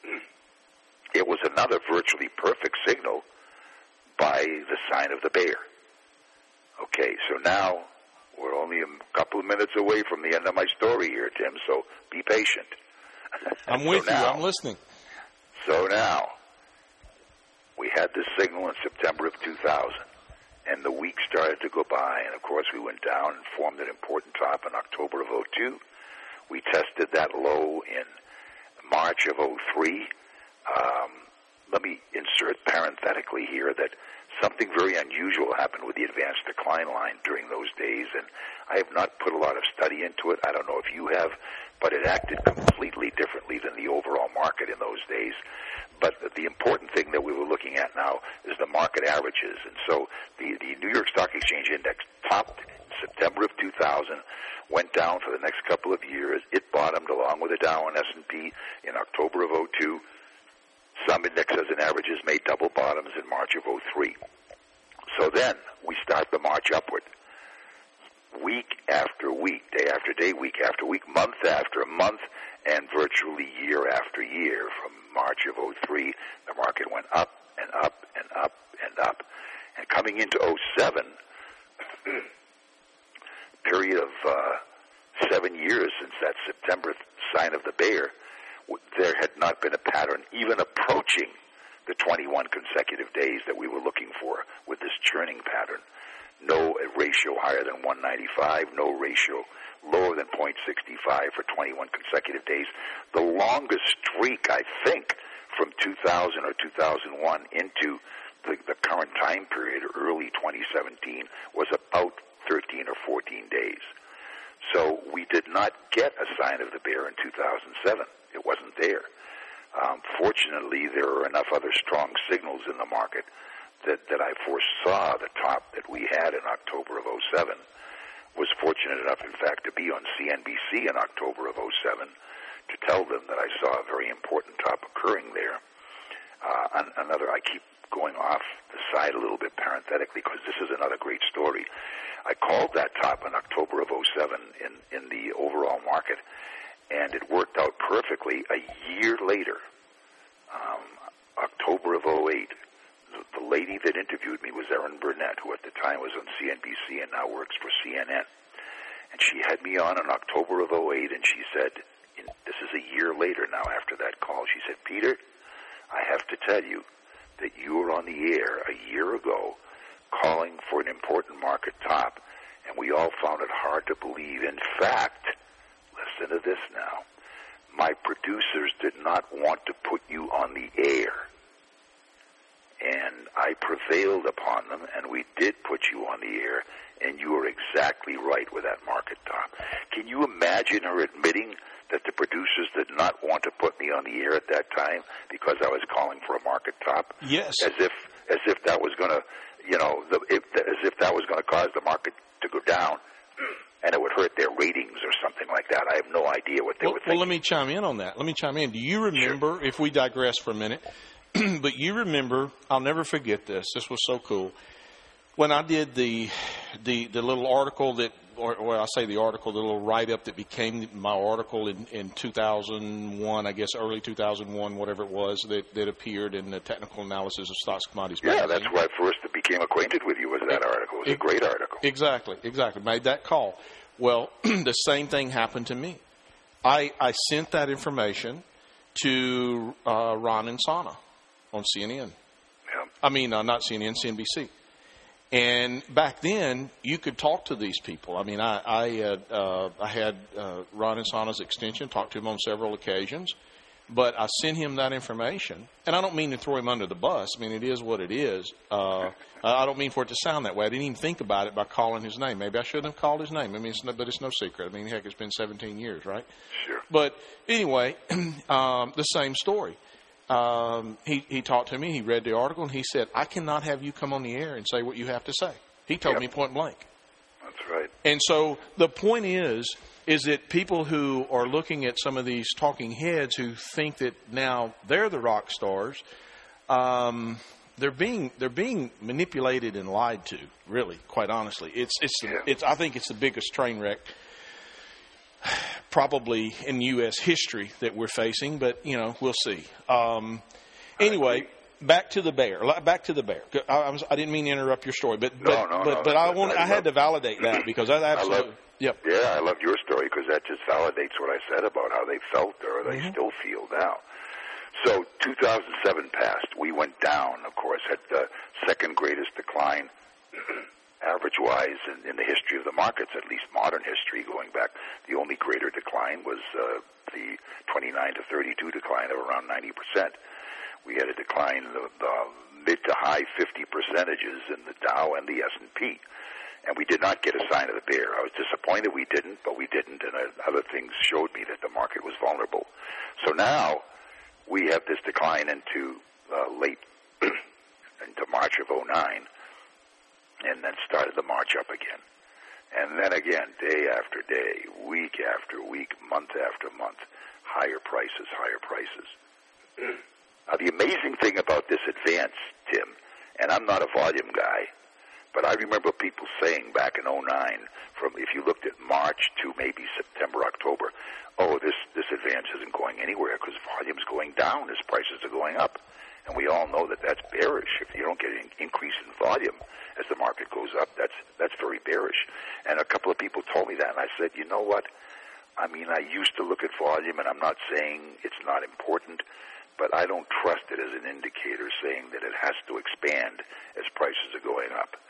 it was another virtually perfect signal by the sign of the bear. Okay, so now we're only a couple of minutes away from the end of my story here, Tim, so be patient. I'm with so now, you. I'm listening. So now, we had this signal in September of two thousand. And the week started to go by, and of course we went down and formed an important top in October of oh two. We tested that low in March of oh three. Um, let me insert parenthetically here that something very unusual happened with the advanced decline line during those days, and I have not put a lot of study into it. I don't know if you have, but it acted completely differently than the overall market in those days. But the important thing that we were looking at now is the market averages. And so the, the New York Stock Exchange Index topped in September of two thousand, went down for the next couple of years. It bottomed along with the Dow and S and P in October of oh two. Some indexes and averages made double bottoms in March of oh three. So then we start the march upward. Week after week, day after day, week after week, month after month, and virtually year after year. From March of oh three, the market went up and up and up and up. And coming into oh seven, period of uh, seven years since that September sign of the bear, there had not been a pattern even approaching the twenty-one consecutive days that we were looking for with this churning pattern. No ratio higher than one ninety-five, no ratio lower than point six five for twenty-one consecutive days. The longest streak, I think, from two thousand or two thousand one into the, the current time period, early twenty seventeen, was about thirteen or fourteen days. So we did not get a sign of the bear in two thousand seven. It wasn't there. Um, fortunately, there were enough other strong signals in the market that, that I foresaw the top that we had in October of oh seven. Was fortunate enough, in fact, to be on C N B C in October of oh seven to tell them that I saw a very important top occurring there. Uh, another, I keep going off the side a little bit parenthetically because this is another great story. I called that top in October of oh seven in, in the overall market, and it worked out perfectly. A year later, um, October of oh eight, the, the lady that interviewed me was Erin Burnett, who at the time was on C N B C and now works for C N N. And she had me on in October of oh eight, and she said, in, this is a year later now after that call, she said, Peter, I have to tell you that you were on the air a year ago calling for an important market top, and we all found it hard to believe. In fact, listen to this now, my producers did not want to put you on the air, and I prevailed upon them, and we did put you on the air, and you were exactly right with that market top. Can you imagine her admitting that the producers did not want to put me on the air at that time because I was calling for a market top? Yes. As if as if that was going to, you know, the, if, as if that was going to cause the market to go down and it would hurt their ratings or something like that. I have no idea what they well, were thinking. Well, let me chime in on that. Let me chime in. Do you remember, sure. if we digress for a minute, but you remember, I'll never forget this. This was so cool. When I did the the, the little article that, or, or I say the article, the little write-up that became my article in, in two thousand one, I guess early two thousand one, whatever it was, that, that appeared in the Technical Analysis of Stocks Commodities magazine. Yeah, that's why I first became acquainted with you was that article. It was a great article. Exactly, exactly. Made that call. Well, the same thing happened to me. I, I sent that information to uh, Ron Insana on C N N. Yeah. I mean, uh, not C N N, C N B C. And back then, you could talk to these people. I mean, I I, uh, uh, I had uh, Ron Insana's extension, talked to him on several occasions, but I sent him that information. And I don't mean to throw him under the bus. I mean, it is what it is. Uh, I don't mean for it to sound that way. I didn't even think about it by calling his name. Maybe I shouldn't have called his name. I mean, it's no, but it's no secret. I mean, heck, it's been seventeen years, right? Sure. But anyway, um, the same story. Um, he, he talked to me, he read the article, and he said, I cannot have you come on the air and say what you have to say. He told yep. me point blank. That's right. And so the point is, is that people who are looking at some of these talking heads who think that now they're the rock stars, um, they're being they're being manipulated and lied to, really, quite honestly. It's it's yeah. it's I think it's the biggest train wreck probably in U S history that we're facing, but, you know, we'll see. Um, anyway, back to the bear. Back to the bear. I, I, was, I didn't mean to interrupt your story, but but, no, no, but, no, but no, I want I I had love, to validate that because I absolutely. I love, yep. Yeah, I love your story because that just validates what I said about how they felt or they Mm-hmm. still feel now. So two thousand seven passed. We went down, of course, had the second greatest decline average-wise in, in the history of the markets, at least modern history going back. The only greater decline was uh, the twenty-nine to thirty-two decline of around ninety percent. We had a decline in the, the mid to high fifty percentages in the Dow and the S and P. And we did not get a sign of the bear. I was disappointed we didn't, but we didn't, and uh, other things showed me that the market was vulnerable. So now we have this decline into uh, late into March of oh nine, and then started the march up again. And then again, day after day, week after week, month after month, higher prices, higher prices. Now, the amazing thing about this advance, Tim, and I'm not a volume guy, but I remember people saying back in oh nine, from if you looked at March to maybe September, October, oh, this, this advance isn't going anywhere because volume's going down as prices are going up. And we all know that that's bearish. If you don't get an increase in volume as the market goes up, that's that's very bearish. And a couple of people told me that, and I said, you know what? I mean, I used to look at volume, and I'm not saying it's not important, but I don't trust it as an indicator saying that it has to expand as prices are going up.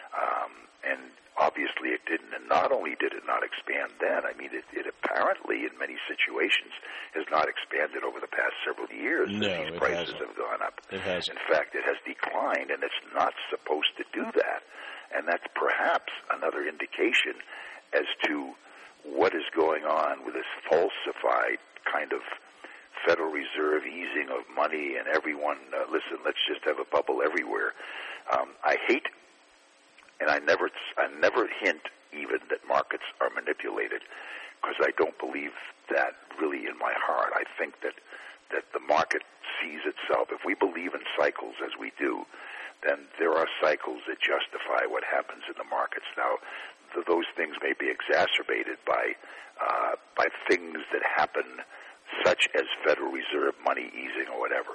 Um, and obviously it didn't. And not only did it not expand then, I mean, it, it apparently in many situations has not expanded over the past several years. No, as these it prices hasn't. have gone up. It hasn't. In fact, it has declined, and it's not supposed to do that. And that's perhaps another indication as to what is going on with this falsified kind of Federal Reserve easing of money and everyone, uh, listen, let's just have a bubble everywhere. Um, I hate, and I never, I never hint even that markets are manipulated, because I don't believe that really in my heart. I think that, that the market sees itself. If we believe in cycles as we do, then there are cycles that justify what happens in the markets. Now, th- those things may be exacerbated by uh, by things that happen, such as Federal Reserve money easing or whatever.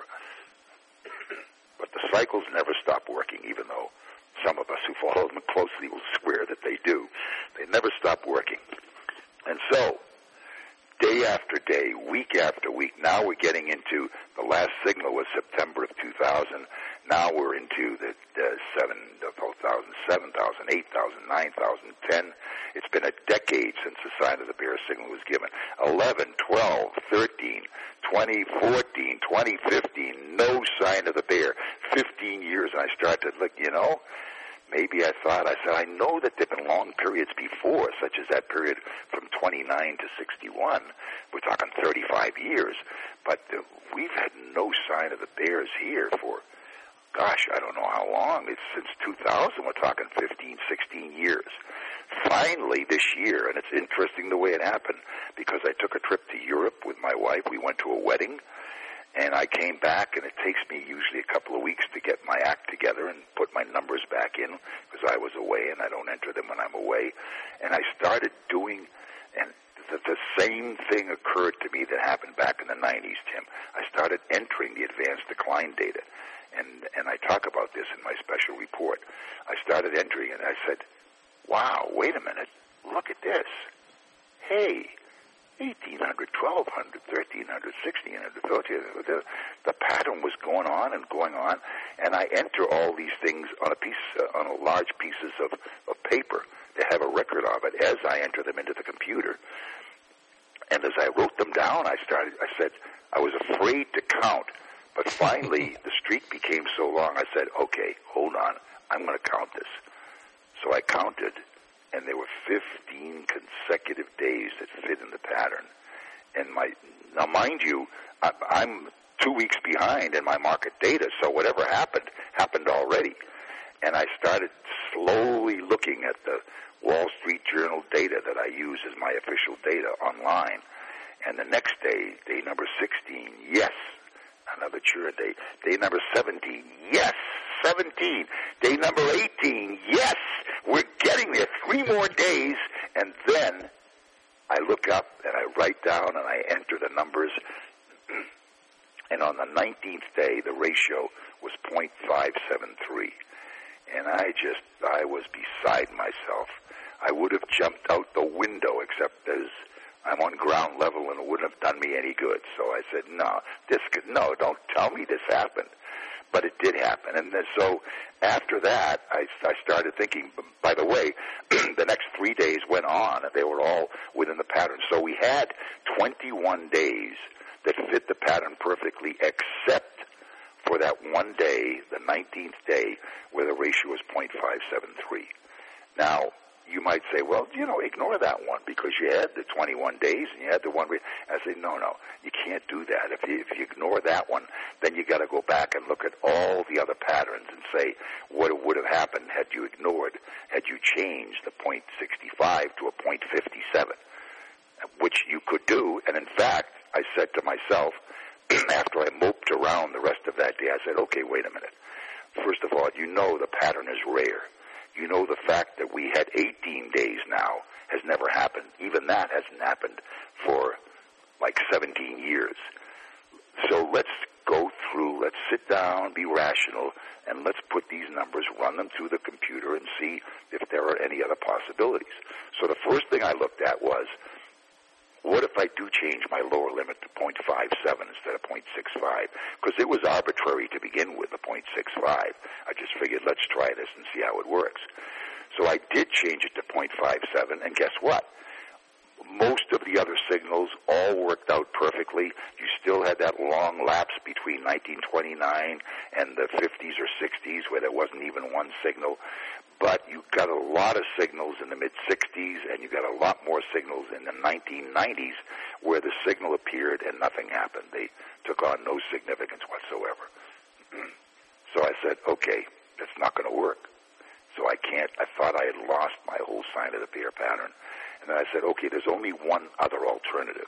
But the cycles never stop working, even though some of us who follow them closely will swear that they do. They never stop working. And so, day after day, week after week, now we're getting into, the last signal was September of two thousand. Now we're into the, the seven thousand, seven thousand, eight thousand, nine thousand, ten. It's been a decade since the sign of the bear signal was given. eleven, twelve, thirteen, twenty, fourteen, twenty, fifteen, no sign of the bear. fifteen years, and I started to look, you know, maybe I thought, I said, I know that there have been long periods before, such as that period from twenty-nine to sixty-one. We're talking thirty-five years. But uh, we've had no sign of the bears here for, gosh, I don't know how long. It's since two thousand. We're talking fifteen, sixteen years. Finally, this year, and it's interesting the way it happened, because I took a trip to Europe with my wife. We went to a wedding. And I came back, and it takes me usually a couple of weeks to get my act together and put my numbers back in, because I was away, and I don't enter them when I'm away. And I started doing, and the, the same thing occurred to me that happened back in the nineties, Tim. I started entering the advanced decline data, and, and I talk about this in my special report. I started entering it, and I said, wow, wait a minute, look at this. Hey, eighteen hundred, twelve hundred, thirteen hundred, sixteen hundred, fourteen hundred. The, the pattern was going on and going on, and I enter all these things on a piece, uh, on a large pieces of, of paper to have a record of it as I enter them into the computer. And as I wrote them down, I started. I said I was afraid to count, but finally the streak became so long. I said, "Okay, hold on, I'm going to count this." So I counted. And there were fifteen consecutive days that fit in the pattern. And my now, mind you, I, I'm two weeks behind in my market data, so whatever happened, happened already. And I started slowly looking at the Wall Street Journal data that I use as my official data online. And the next day, day number sixteen, yes, another churn day. Day number seventeen, yes, seventeen. Day number eighteen, yes, we're getting there. Three more days, and then I look up and I write down and I enter the numbers. And on the nineteenth day, the ratio was point five seven three. And I just, I was beside myself. I would have jumped out the window, except as I'm on ground level and it wouldn't have done me any good. So I said, no, this could, no, don't tell me this happened. But it did happen. And then, so after that, I, I started thinking, by the way, the next three days went on, and they were all within the pattern. So we had twenty-one days that fit the pattern perfectly, except for that one day, the nineteenth day, where the ratio was point five seven three. Now, you might say, well, you know, ignore that one because you had the twenty-one days and you had the one. Re- I say, no, no, you can't do that. If you, if you ignore that one, then you got to go back and look at all the other patterns and say what would have happened had you ignored, had you changed the point six five to a point five seven, which you could do. And in fact, I said to myself, after I moped around the rest of that day, I said, okay, wait a minute. First of all, you know the pattern is rare. You know the fact that we had eighteen days now has never happened. Even that hasn't happened for like seventeen years. So let's go through, let's sit down, be rational, and let's put these numbers, run them through the computer, and see if there are any other possibilities. So the first thing I looked at was, what if I do change my lower limit to point five seven instead of point six five? Because it was arbitrary to begin with, the point six five. I just figured, let's try this and see how it works. So I did change it to point five seven, and guess what? Most of the other signals all worked out perfectly. You still had that long lapse between nineteen twenty-nine and the fifties or sixties where there wasn't even one signal. But you got a lot of signals in the mid-sixties, and you got a lot more signals in the nineteen nineties where the signal appeared and nothing happened. They took on no significance whatsoever. So I said, okay, that's not going to work. So I can't, I thought I had lost my whole sign of the bear pattern. And then I said, okay, there's only one other alternative.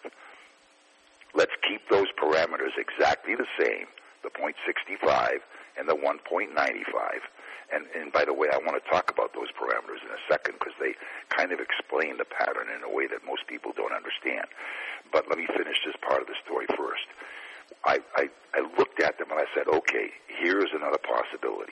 Let's keep those parameters exactly the same, the point six five and the one point nine five. And, and by the way, I want to talk about those parameters in a second because they kind of explain the pattern in a way that most people don't understand. But let me finish this part of the story first. I, I, I looked at them and I said, okay, here's another possibility.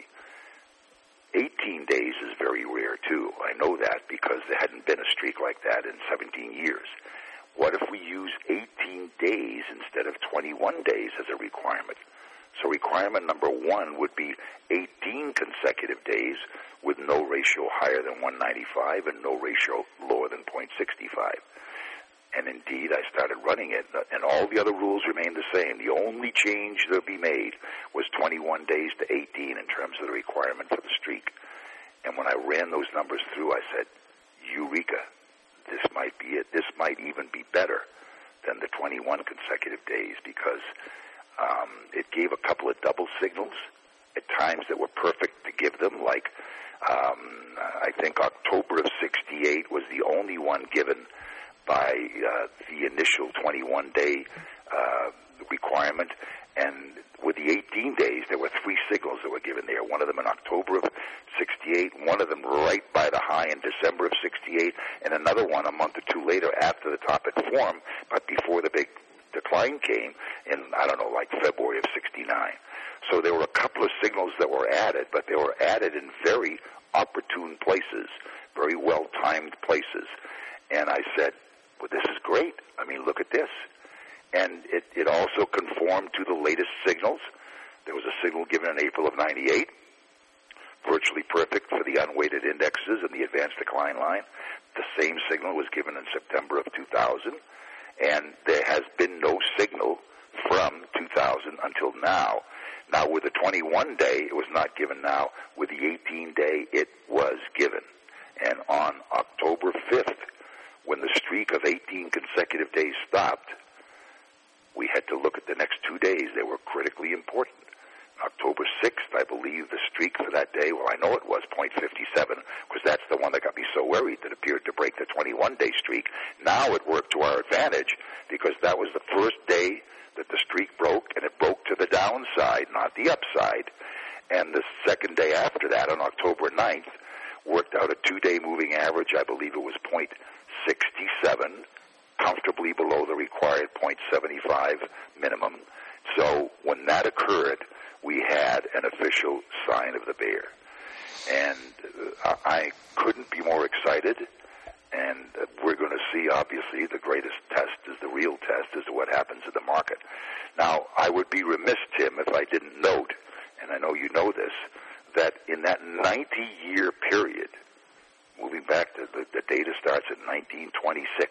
eighteen days is very rare, too. I know that because there hadn't been a streak like that in seventeen years. What if we use eighteen days instead of twenty-one days as a requirement? So requirement number one would be eighteen consecutive days with no ratio higher than one ninety-five and no ratio lower than point six five. And indeed, I started running it, and all the other rules remained the same. The only change that would be made was twenty-one days to eighteen in terms of the requirement for the streak. And when I ran those numbers through, I said, Eureka, this might be it. This might even be better than the twenty-one consecutive days because um, it gave a couple of double signals at times that were perfect to give them, like um, I think October of sixty-eight was the only one given by uh, the initial twenty-one day uh, requirement. And with the eighteen days, there were three signals that were given there. One of them in October of sixty-eight, one of them right by the high in December of sixty-eight, and another one a month or two later after the top had formed, but before the big decline came in, I don't know, like February of sixty-nine. So there were a couple of signals that were added, but they were added in very opportune places, very well-timed places. And I said, well, this is great. I mean, look at this. And it, it also conformed to the latest signals. There was a signal given in April of ninety-eight, virtually perfect for the unweighted indexes and the advanced decline line. The same signal was given in September of two thousand, and there has been no signal from two thousand until now. Now, with the twenty-one day, it was not given now. With the eighteen day, it was given. And on October fifth, when the streak of eighteen consecutive days stopped, we had to look at the next two days. They were critically important. October sixth, I believe, the streak for that day, well, I know it was point five seven, because that's the one that got me so worried that appeared to break the twenty-one day streak. Now it worked to our advantage, because that was the first day that the streak broke, and it broke to the downside, not the upside. And the second day after that, on October ninth, worked out a two-day moving average. I believe it was point six seven, comfortably below the required point seven five minimum. So when that occurred, we had an official sign of the bear. And uh, I couldn't be more excited. And uh, we're going to see, obviously, the greatest test is the real test as to what happens in the market. Now, I would be remiss, Tim, if I didn't note, and I know you know this, that in that ninety-year period, moving back to the, the data starts at nineteen twenty-six,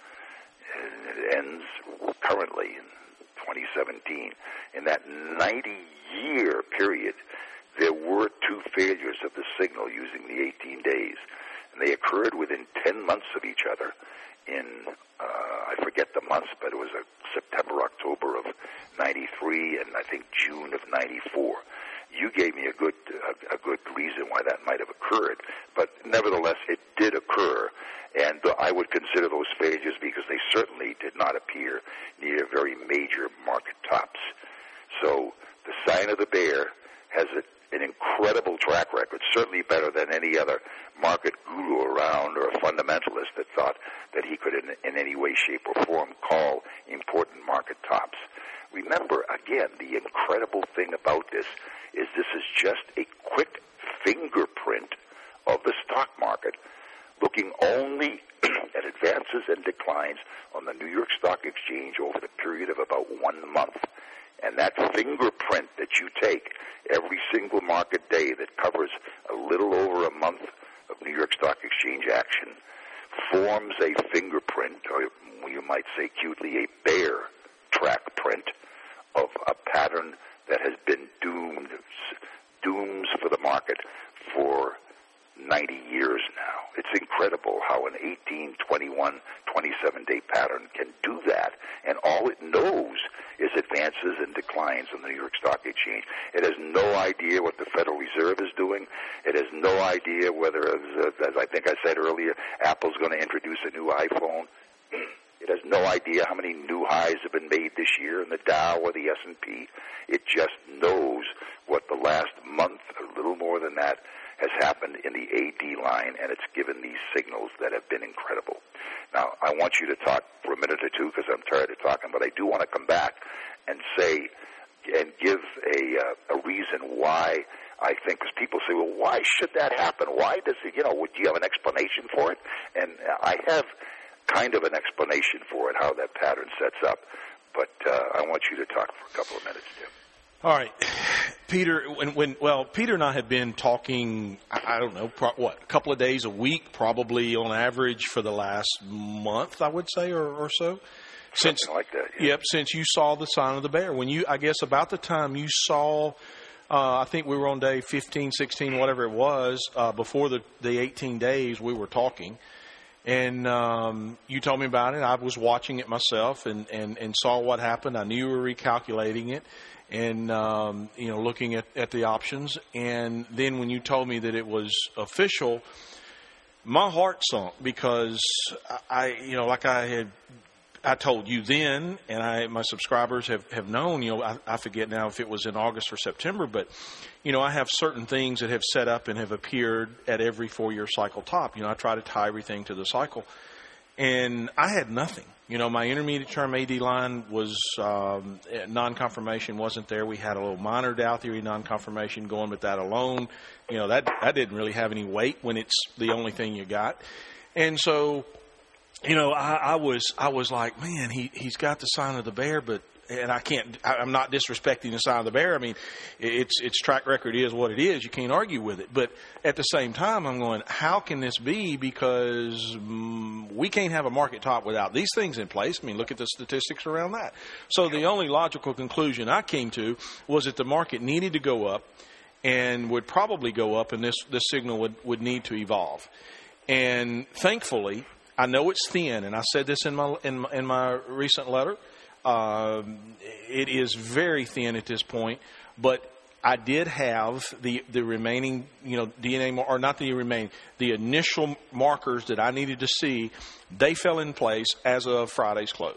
and it ends currently in twenty seventeen. In that ninety-year period, there were two failures of the signal using the eighteen days, and they occurred within ten months of each other in, uh, I forget the months, but it was a September, October of ninety-three, and I think June of ninety-four. You gave me a good a, a good reason why that might have occurred, but nevertheless, it did occur, and I would consider those failures because they certainly did not appear near very major market tops. So the sign of the bear has a, an incredible track record, certainly better than any other market guru around or a fundamentalist that thought that he could in, in any way, shape, or form call important market tops. Remember, again, the incredible thing about this is this is just a quick fingerprint of the stock market, looking only at advances and declines on the New York Stock Exchange over the period of about one month. And that fingerprint that you take every single market day that covers a little over a month of New New York Stock Exchange action forms a fingerprint, or you might say cutely, a bear track print of a pattern that has been doomed, dooms for the market for ninety years now. It's incredible how an eighteen, twenty-one, twenty-seven day pattern can do that, and all it knows is advances and declines on the New York Stock Exchange. It has no idea what the Federal Reserve is doing. It has no idea whether, as, as I think I said earlier, Apple's going to introduce a new iPhone. It has no idea how many new highs have been made this year in the Dow or the S and P. It just knows what the last month, a little more than that, has happened in the A D line, and it's given these signals that have been incredible. Now, I want you to talk for a minute or two because I'm tired of talking, but I do want to come back and say and give a, uh, a reason why I think, because people say, well, why should that happen? Why does it, you know, do you have an explanation for it? And I have kind of an explanation for it, how that pattern sets up, but uh, I want you to talk for a couple of minutes, Tim. All right, Peter. When, when well, Peter and I have been talking. I, I don't know, pro, what a couple of days a week, probably on average for the last month, I would say, or, or so. Since Something like that. Yeah. Yep, since you saw the sign of the bear. When you, I guess, about the time you saw, uh, I think we were on day fifteen, sixteen, whatever it was, uh, before the the eighteen days we were talking. And um, you told me about it. I was watching it myself and, and, and saw what happened. I knew you were recalculating it and, um, you know, looking at, at the options. And then when you told me that it was official, my heart sunk because I, you know, like I had, I told you then, and I, my subscribers have, have known, you know, I, I forget now if it was in August or September, but, you know, I have certain things that have set up and have appeared at every four-year cycle top. You know, I try to tie everything to the cycle. And I had nothing. You know, my intermediate term A D line was, um, non-confirmation wasn't there. We had a little minor Dow theory non-confirmation going, but that alone, you know, that, that didn't really have any weight when it's the only thing you got. And so, you know, I, I was, I was like, man, he, he's got the sign of the bear, but, and I can't, I, I'm not disrespecting the sign of the bear. I mean, its, its track record is what it is. You can't argue with it. But at the same time, I'm going, how can this be? Because um, we can't have a market top without these things in place. I mean, look at the statistics around that. So the only logical conclusion I came to was that the market needed to go up and would probably go up, and this, this signal would, would need to evolve. And thankfully, I know it's thin, and I said this in my in my, in my recent letter. Um, it is very thin at this point, but I did have the the remaining, you know, D N A or not the remaining, the initial markers that I needed to see. They fell in place as of Friday's close,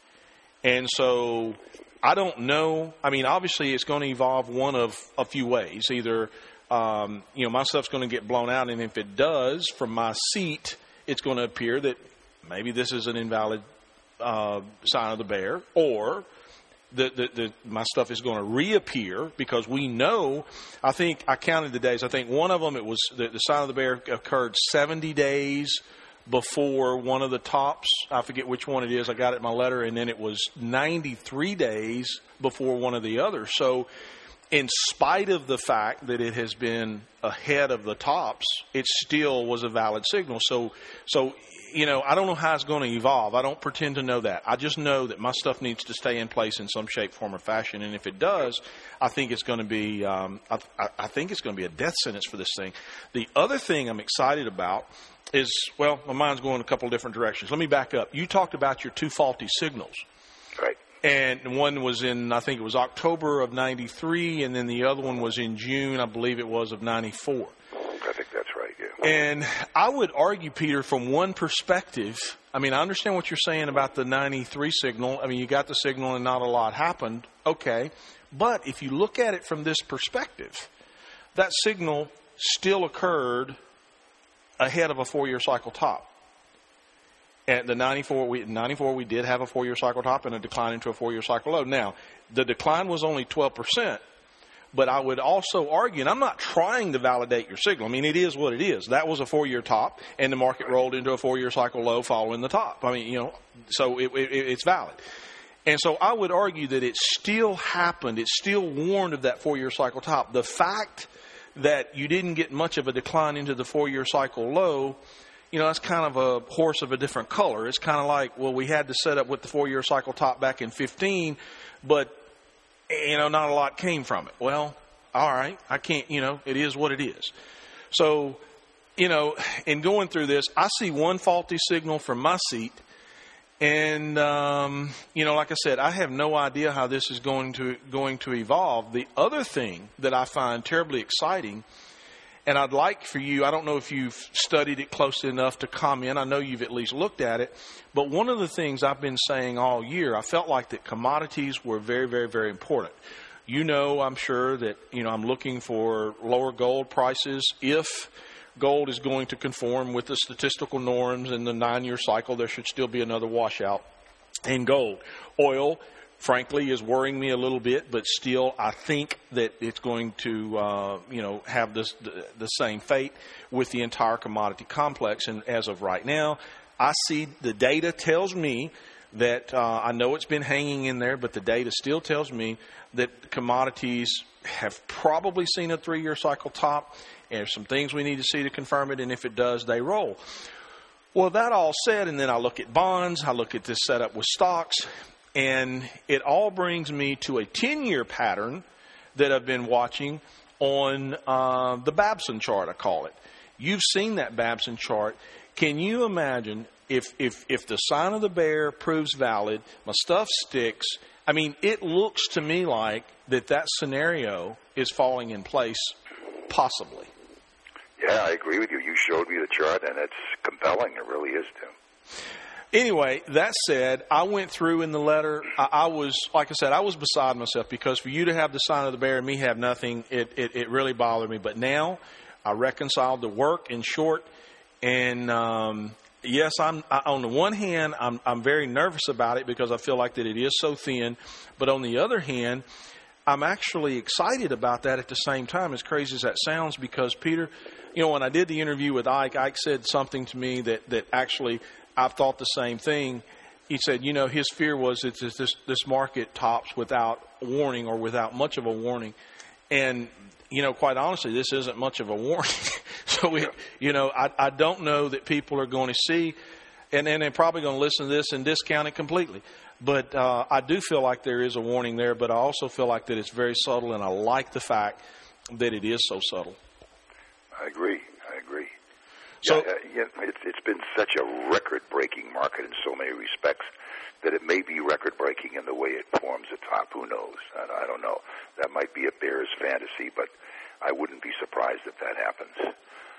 and so I don't know. I mean, obviously, it's going to evolve one of a few ways. Either um, you know, my stuff's going to get blown out, and if it does, from my seat, it's going to appear that maybe this is an invalid uh, sign of the bear, or the, the, the, my stuff is going to reappear because we know, I think I counted the days. I think one of them, it was the, the sign of the bear occurred seventy days before one of the tops. I forget which one it is. I got it in my letter. And then it was ninety-three days before one of the others. So in spite of the fact that it has been ahead of the tops, it still was a valid signal. So, so, you know, I don't know how it's going to evolve. I don't pretend to know that. I just know that my stuff needs to stay in place in some shape, form, or fashion. And if it does, I think it's going to be, um, I, I think it's going to be a death sentence for this thing. The other thing I'm excited about is, well, my mind's going a couple of different directions. Let me back up. You talked about your two faulty signals. Right. And one was in, I think it was October of ninety-three, and then the other one was in June, I believe it was, of ninety-four. I think that's right, yeah. And I would argue, Peter, from one perspective, I mean, I understand what you're saying about the ninety-three signal. I mean, you got the signal and not a lot happened. Okay. But if you look at it from this perspective, that signal still occurred ahead of a four-year cycle top. At the ninety-four, we, ninety-four, we did have a four-year cycle top and a decline into a four-year cycle low. Now, the decline was only twelve percent, but I would also argue, and I'm not trying to validate your signal. I mean, it is what it is. That was a four-year top, and the market rolled into a four-year cycle low following the top. I mean, you know, so it, it, it's valid. And so I would argue that it still happened. It still warned of that four-year cycle top. The fact that you didn't get much of a decline into the four-year cycle low, you know, that's kind of a horse of a different color. It's kind of like, well, we had to set up with the four-year cycle top back in fifteen, but, you know, not a lot came from it. Well, all right, I can't, you know, it is what it is. So, you know, in going through this, I see one faulty signal from my seat. And, um, you know, like I said, I have no idea how this is going to going to evolve. The other thing that I find terribly exciting, and I'd like for you, I don't know if you've studied it closely enough to comment. I know you've at least looked at it. But one of the things I've been saying all year, I felt like that commodities were very, very, very important. You know, I'm sure that, you know, I'm looking for lower gold prices if gold is going to conform with the statistical norms in the nine-year cycle. There should still be another washout in gold. Oil, frankly, is worrying me a little bit, but still I think that it's going to, uh, you know, have this, the, the same fate with the entire commodity complex. And as of right now, I see the data tells me that uh, I know it's been hanging in there, but the data still tells me that commodities have probably seen a three-year cycle top. And there's some things we need to see to confirm it, and if it does, they roll. Well, that all said, and then I look at bonds, I look at this setup with stocks, and it all brings me to a ten-year pattern that I've been watching on uh, the Babson chart, I call it. You've seen that Babson chart. Can you imagine if, if, if the sign of the bear proves valid, my stuff sticks? I mean, it looks to me like that that scenario is falling in place, possibly. Yeah, I agree with you. You showed me the chart, and it's compelling. It really is, Tim. Anyway, that said, I went through in the letter. I, I was, like I said, I was beside myself because for you to have the sign of the bear and me have nothing, it, it, it really bothered me. But now I reconciled the work in short. And um, yes, I'm I, on the one hand, I'm, I'm very nervous about it because I feel like that it is so thin. But on the other hand, I'm actually excited about that at the same time, as crazy as that sounds, because, Peter, you know, when I did the interview with Ike, Ike said something to me that, that actually I've thought the same thing. He said, you know, his fear was that this, this market tops without warning or without much of a warning. And, you know, quite honestly, this isn't much of a warning. so, we, you know, I, I don't know that people are going to see, and, and they're probably going to listen to this and discount it completely. But uh, I do feel like there is a warning there, but I also feel like that it's very subtle, and I like the fact that it is so subtle. I agree. I agree. So, yeah, uh, yeah, it's, it's been such a record-breaking market in so many respects that it may be record-breaking in the way it forms a top. Who knows? I, I don't know. That might be a bear's fantasy, but I wouldn't be surprised if that happens.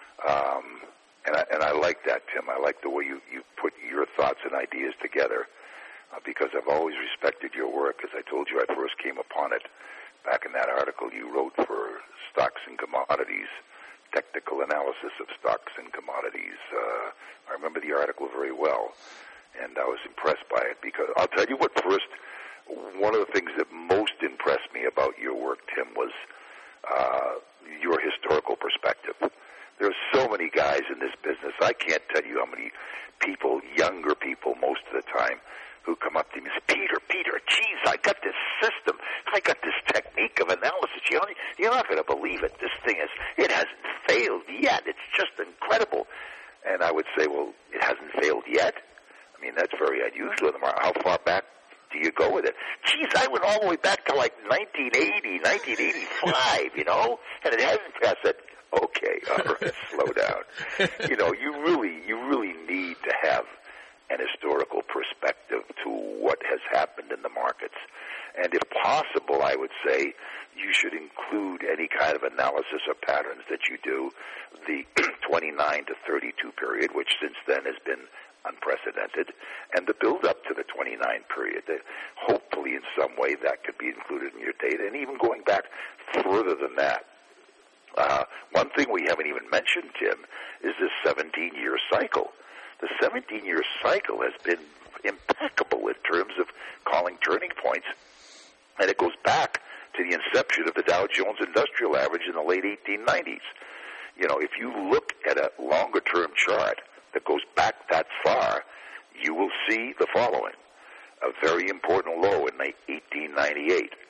Um, and, I, and I like that, Tim. I like the way you, you put your thoughts and ideas together. Uh, because I've always respected your work. As I told you, I first came upon it back in that article you wrote for Stocks and Commodities, Technical Analysis of Stocks and Commodities. Uh, I remember the article very well, and I was impressed by it because I'll tell you what first, one of the things that most impressed me about your work, Tim, was uh, your historical perspective. There's so many guys in this business. I can't tell you how many people, younger people most of the time, who come up to me and say, Peter, Peter, geez, I got this system. I got this technique of analysis. You know, you're not going to believe it. This thing is, it hasn't failed yet. It's just incredible. And I would say, well, it hasn't failed yet? I mean, that's very unusual in the market. How far back do you go with it? Geez, I went all the way back to like nineteen eighty, nineteen eighty-five, you know, and it hasn't. I said, okay, all right, slow down. You know, you really, you really need to have an historical perspective to what has happened in the markets. And if possible, I would say you should include any kind of analysis of patterns that you do, the twenty-nine to thirty-two period, which since then has been unprecedented, and the build-up to the twenty-nine period. Hopefully in some way that could be included in your data, and even going back further than that. Uh, one thing we haven't even mentioned, Tim, is this seventeen-year cycle. The seventeen-year cycle has been impeccable in terms of calling turning points, and it goes back to the inception of the Dow Jones Industrial Average in the late eighteen nineties. You know, if you look at a longer-term chart that goes back that far, you will see the following. A very important low in eighteen ninety-eight,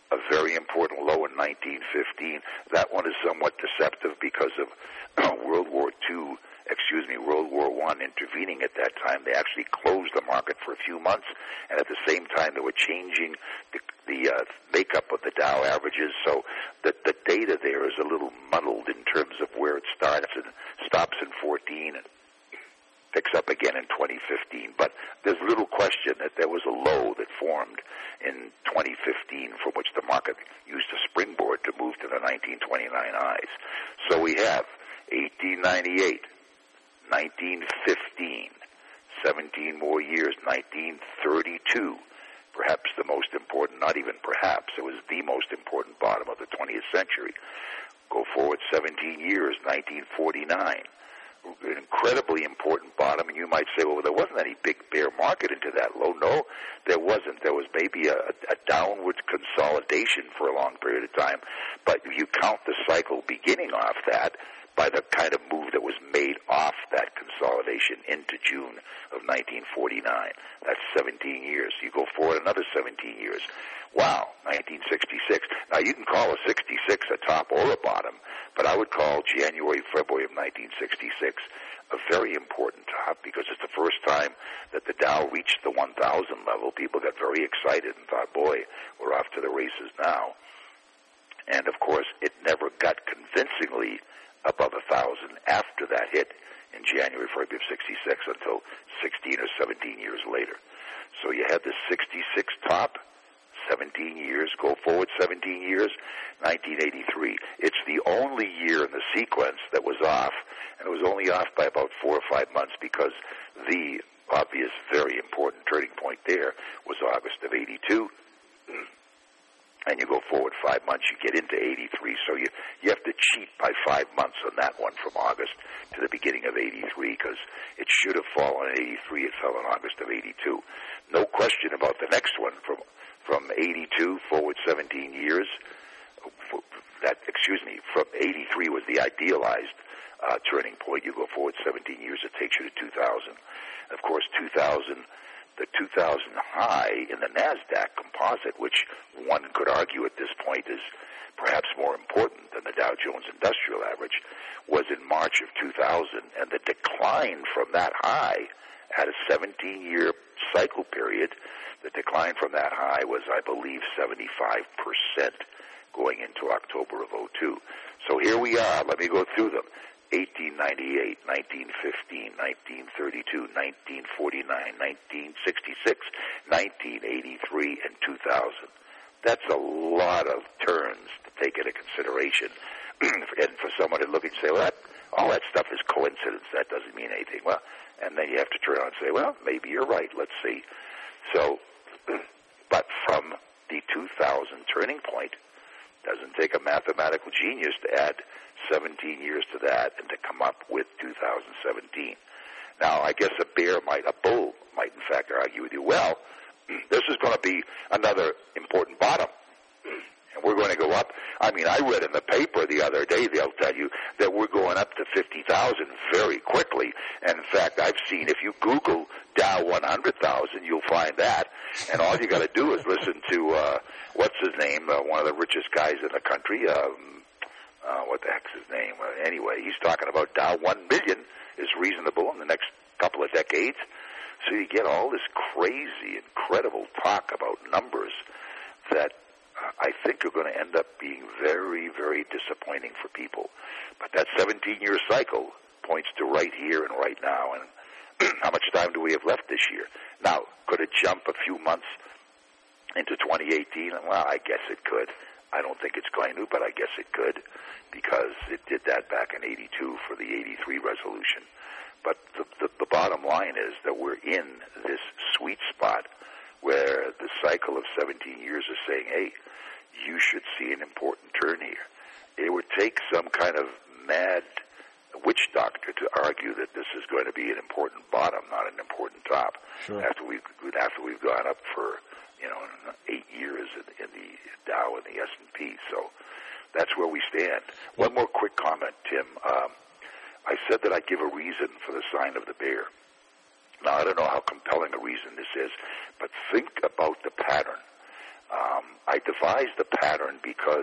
a very important low in nineteen fifteen. That one is somewhat deceptive because of World War Two, excuse me, World War One intervening at that time. They actually closed the market for a few months, and at the same time they were changing the, the uh, makeup of the Dow averages, so the, the data there is a little muddled in terms of where it starts and stops in fourteen and picks up again in twenty fifteen. But there's little question that there was a low that formed in twenty fifteen from which the market used a springboard to move to the nineteen twenty-nine highs. So we have eighteen ninety-eight, nineteen fifteen, seventeen more years, nineteen thirty-two, perhaps the most important, not even perhaps, it was the most important bottom of the twentieth century. Go forward seventeen years, nineteen forty-nine. An incredibly important bottom, and you might say, well, there wasn't any big bear market into that low. No, there wasn't. There was maybe a, a downward consolidation for a long period of time, but you count the cycle beginning off that by the kind of move that was made off that consolidation into June of nineteen forty-nine. That's seventeen years. You go forward another seventeen years. Wow, nineteen sixty-six. Now, you can call a sixty-six a top or a bottom, but I would call January, February of nineteen sixty-six a very important top because it's the first time that the Dow reached the one thousand level. People got very excited and thought, boy, we're off to the races now. And, of course, it never got convincingly above one thousand after that hit in January, February of sixty-six until sixteen or seventeen years later. So you had the sixty-six top, seventeen years, go forward seventeen years, nineteen eighty-three. It's the only year in the sequence that was off, and it was only off by about four or five months because the obvious, very important turning point there was August of eighty-two. And you go forward five months, you get into eighty-three. So you, you have to cheat by five months on that one from August to the beginning of eighty-three because it should have fallen in eighty-three. It fell in August of eighty-two. No question about the next one from from eighty-two forward seventeen years. That, excuse me, from eighty-three was the idealized uh, turning point. You go forward seventeen years, it takes you to two thousand. Of course, two thousand, the two thousand high in the NASDAQ composite, which one could argue at this point is perhaps more important than the Dow Jones Industrial Average, was in March of two thousand, and the decline from that high at a seventeen-year cycle period, the decline from that high was, I believe, seventy-five percent going into October of oh two. So here we are. Let me go through them. eighteen ninety-eight, nineteen fifteen, nineteen thirty-two, nineteen forty-nine, nineteen sixty-six, nineteen eighty-three, and two thousand. That's a lot of turns to take into consideration. And for someone to look and say, well, that, all that stuff is coincidence. That doesn't mean anything. Well, and then you have to turn around and say, well, maybe you're right. Let's see. So, but from the two thousand turning point, doesn't take a mathematical genius to add seventeen years to that and to come up with two thousand seventeen. Now, I guess a bear might, a bull might in fact argue with you, well, this is going to be another important bottom, and we're going to go up. I mean, I read in the paper the other day, they'll tell you that we're going up to fifty thousand very quickly. And in fact, I've seen, if you Google Dow one hundred thousand, you'll find that. And all you got to do is listen to, uh, what's his name, uh, one of the richest guys in the country, um, uh, what the heck's his name? Uh, anyway, he's talking about Dow one million is reasonable in the next couple of decades. So you get all this crazy, incredible talk about numbers that uh, I think are going to end up being very, very disappointing for people. But that seventeen-year cycle points to right here and right now. And how much time do we have left this year? Now, could it jump a few months into twenty eighteen? Well, I guess it could. I don't think it's going to, but I guess it could because it did that back in eighty-two for the eighty-three resolution. But the, the, the bottom line is that we're in this sweet spot where the cycle of seventeen years is saying, hey, you should see an important turn here. It would take some kind of mad witch doctor to argue that this is going to be an important bottom, not an important top. Sure. After we've after we've gone up for you know eight years in, in the Dow and the S and P. So that's where we stand. One more quick comment, Tim. Um, I said that I'd give a reason for the sign of the bear. Now, I don't know how compelling a reason this is, but think about the pattern. Um, I devised the pattern because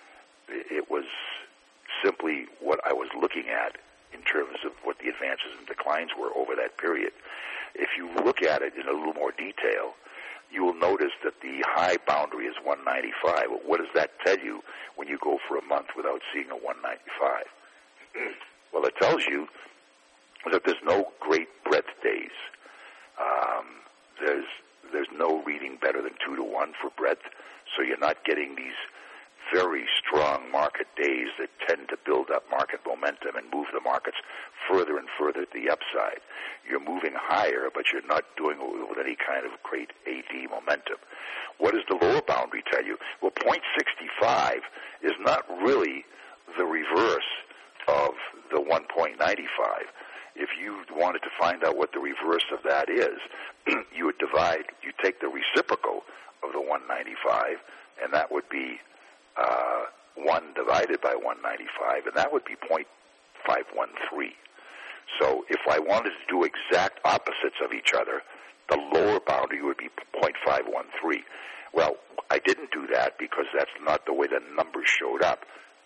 it was simply what I was looking at in terms of what the advances and declines were over that period. If you look at it in a little more detail, you will notice that the high boundary is one ninety-five. Well, what does that tell you when you go for a month without seeing a one ninety-five? Well, it tells you that there's no great breadth days. Um, there's there's no reading better than two to one for breadth, so you're not getting these very strong market days that tend to build up market momentum and move the markets further and further to the upside. You're moving higher, but you're not doing it with any kind of great A D momentum. What does the lower boundary tell you? Well, point six five is not really the reverse of the one point nine five. If you wanted to find out what the reverse of that is, you would divide, you take the reciprocal of the one ninety-five, and that would be uh, one divided by one ninety-five, and that would be point five one three. So if I wanted to do exact opposites of each other, the lower boundary would be point five one three. Well, I didn't do that because that's not the way the numbers showed up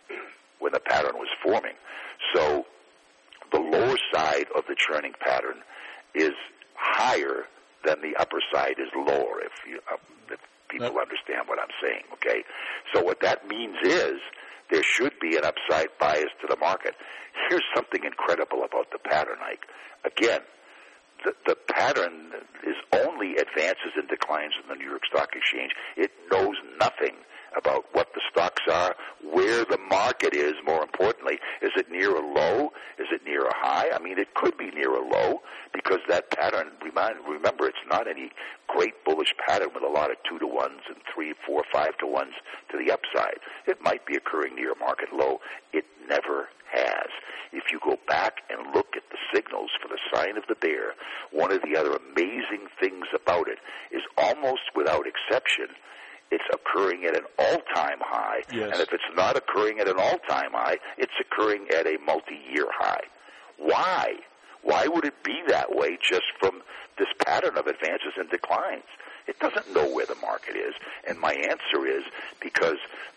when the pattern was forming. So the lower side of the churning pattern is higher than the upper side is lower, if, you, uh, if people yep. understand what I'm saying, okay? So what that means is there should be an upside bias to the market. Here's something incredible about the pattern, Ike. Again, the, the pattern is only advances and declines in the New York Stock Exchange. It knows nothing about what the stocks are, where the market is, more importantly. Is it near a low? Is it near a high? I mean, it could be near a low because that pattern, remember, it's not any great bullish pattern with a lot of two to ones and three, four, five to ones to the upside. It might be occurring near a market low. It never has. If you go back and look at the signals for the sign of the bear, one of the other amazing things about it is almost without exception, it's occurring at an all-time high. Yes. And if it's not occurring at an all-time high, it's occurring at a multi-year high. Why? Why would it be that way just from this pattern of advances and declines? It doesn't know where the market is. And my answer is because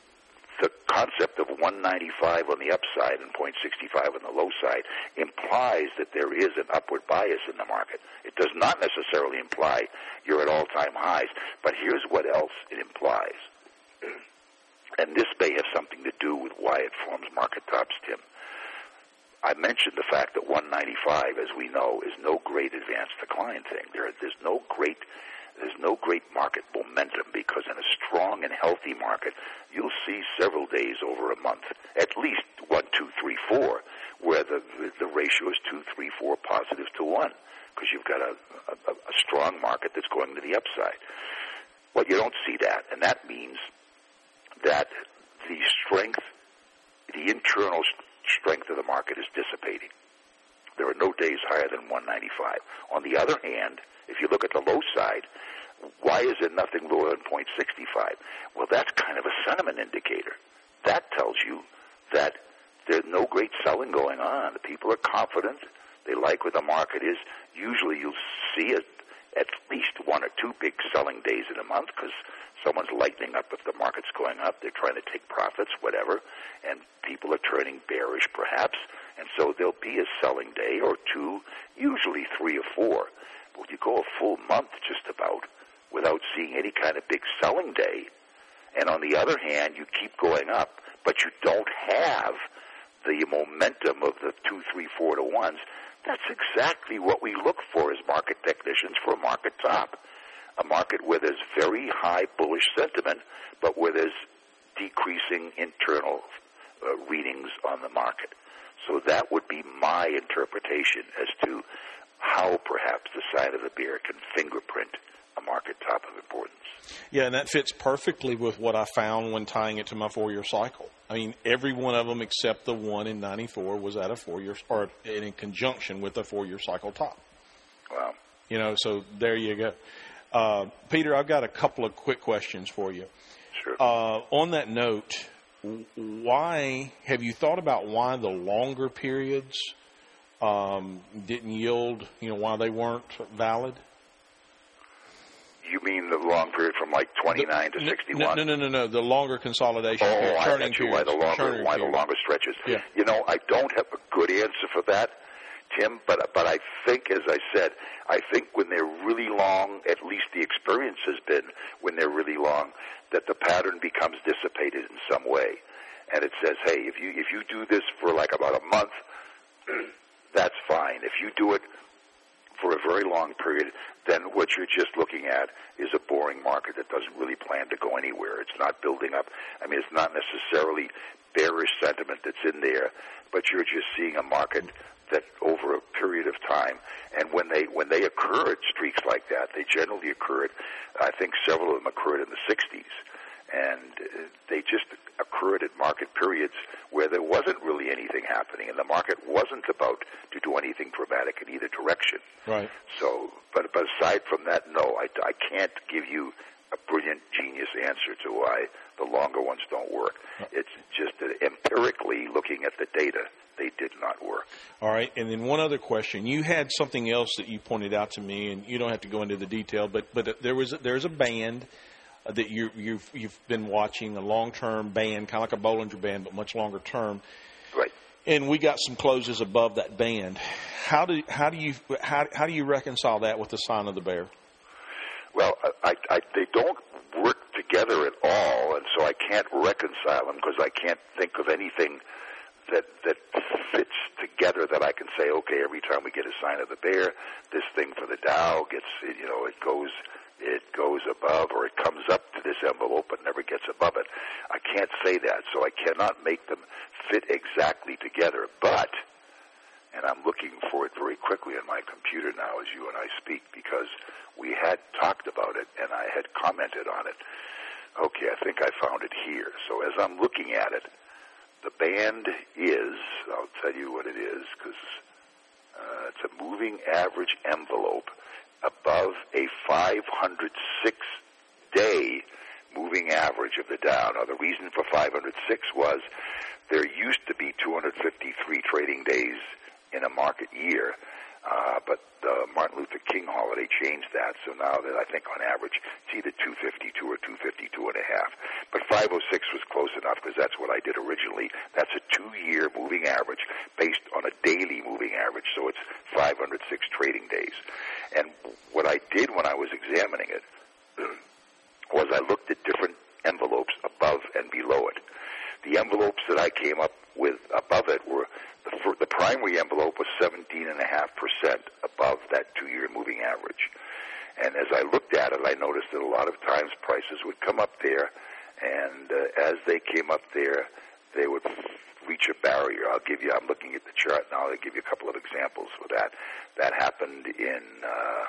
the concept of one ninety-five on the upside and point six five on the low side implies that there is an upward bias in the market. It does not necessarily imply you're at all-time highs, but here's what else it implies. And this may have something to do with why it forms market tops, Tim. I mentioned the fact that one ninety-five, as we know, is no great advanced decline thing. There, there's no great There's no great market momentum because in a strong and healthy market, you'll see several days over a month, at least one, two, three, four, where the the ratio is two, three, four positive to one because you've got a, a, a strong market that's going to the upside. Well, you don't see that, and that means that the strength, the internal strength of the market is dissipating. There are no days higher than one ninety-five. On the other hand, if you look at the low side, why is it nothing lower than point six five? Well, that's kind of a sentiment indicator. That tells you that there's no great selling going on. The people are confident. They like where the market is. Usually you'll see it at least one or two big selling days in a month because someone's lightening up if the market's going up. They're trying to take profits, whatever, and people are turning bearish perhaps, and so there'll be a selling day or two, usually three or four. But you go a full month just about without seeing any kind of big selling day, and on the other hand, you keep going up, but you don't have the momentum of the two, three, four to ones. That's exactly what we look for as market technicians for a market top. A market where there's very high bullish sentiment, but where there's decreasing internal uh, readings on the market. So that would be my interpretation as to how perhaps the sign of the bear can fingerprint a market top of importance. Yeah, and that fits perfectly with what I found when tying it to my four-year cycle. I mean, every one of them except the one in ninety-four was at a four-year, or in conjunction with a four-year cycle top. Wow. You know, so there you go. Uh, Peter, I've got a couple of quick questions for you. Sure. Uh, on that note, why have you thought about why the longer periods um, didn't yield? You know, why they weren't valid? You mean the long period from like twenty-nine the, to sixty-one? No, no, no, no. The longer consolidation. Oh, period, I turning got you. Why the longer, why the longer stretches? Yeah. You know, I don't have a good answer for that, Tim. But but I think, as I said, I think when they're really long, at least the experience has been when they're really long, that the pattern becomes dissipated in some way, and it says, hey, if you if you do this for like about a month, that's fine. If you do it for a very long period, then what you're just looking at is a boring market that doesn't really plan to go anywhere. It's not building up. I mean, it's not necessarily bearish sentiment that's in there, but you're just seeing a market that over a period of time, and when they when they occurred, streaks like that, they generally occurred, I think several of them occurred in the sixties, and they just occurred at market periods where there wasn't really anything happening, and the market wasn't about to do anything dramatic in either direction. Right. So, but, but aside from that, no, I, I can't give you a brilliant, genius answer to why the longer ones don't work. It's just that empirically, looking at the data, they did not work. All right, and then one other question. You had something else that you pointed out to me, and you don't have to go into the detail, but but there was there's a band that you you've you've been watching, a long-term band, kind of like a Bollinger Band, but much longer term. Right. And we got some closes above that band. How do how do you how how do you reconcile that with the sign of the bear? Well, I, I, they don't work together at all, and so I can't reconcile them because I can't think of anything that that fits together that I can say, okay, every time we get a sign of the bear, this thing for the Dow gets, you know, it goes it goes above or it comes up to this envelope but never gets above it. I can't say that, so I cannot make them fit exactly together. But, and I'm looking for it very quickly on my computer now as you and I speak, because we had talked about it and I had commented on it. Okay, I think I found it here. So as I'm looking at it, the band is, I'll tell you what it is, because uh, it's a moving average envelope above a five hundred six day moving average of the Dow. Now, the reason for five hundred six was there used to be two hundred fifty-three trading days in a market year, uh, but the Martin Luther King holiday changed that, so now that I think on average it's either two fifty-two or two fifty-two and a half. But five oh six was close enough because that's what I did originally. That's a two-year moving average based on a daily moving average, so it's five hundred six trading days. And what I did when I was examining it was I looked at different envelopes above and below it. The envelopes that I came up with above it were the, for, the primary envelope was seventeen point five percent above that two-year moving average. And as I looked at it, I noticed that a lot of times prices would come up there, and uh, as they came up there, they would reach a barrier. I'll give you, I'm looking at the chart now, I'll give you a couple of examples for that. That happened in uh,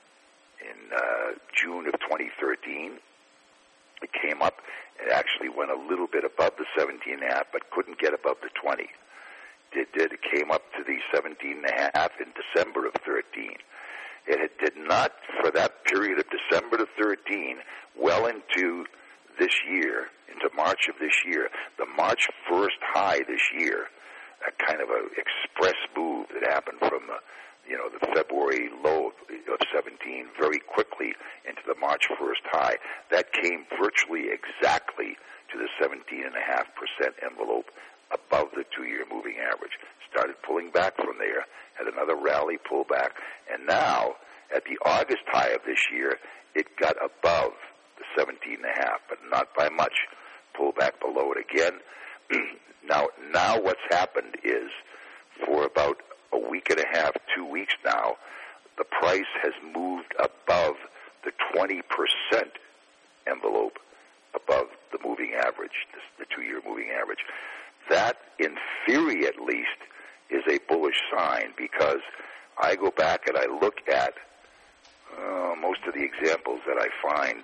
in uh, June of twenty thirteen. It came up, it actually went a little bit above the seventeen and a half, but couldn't get above the twenty. It did. It came up to the seventeen and a half in December of thirteen. It did not, for that period of December to thirteen, well into this year, into March of this year, the March first high this year, a kind of an express move that happened from the, you know, the February low of seventeen very quickly into the March first high. That came virtually exactly to the seventeen point five percent envelope above the two-year moving average. Started pulling back from there, had another rally pullback, and now at the August high of this year, it got above the seventeen point five, but not by much. Pull back below it again. now, now what's happened is for about a week and a half, two weeks now, the price has moved above the twenty percent envelope above the moving average, the two-year moving average. That, in theory at least, is a bullish sign because I go back and I look at uh, most of the examples that I find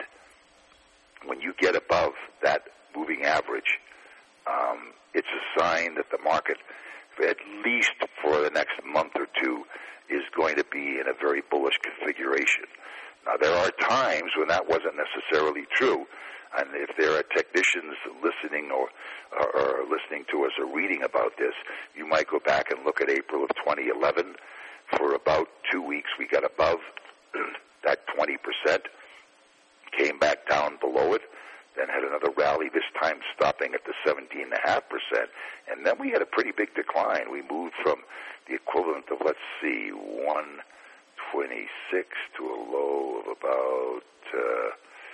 when you get above that moving average, um, it's a sign that the market, at least for the next month or two, is going to be in a very bullish configuration. Now, there are times when that wasn't necessarily true, and if there are technicians listening or, or, or listening to us or reading about this, you might go back and look at April of twenty eleven. For about two weeks, we got above that twenty percent, came back down below it, then had another rally, this time stopping at the seventeen point five percent. And then we had a pretty big decline. We moved from the equivalent of, let's see, one twenty-six to a low of about uh,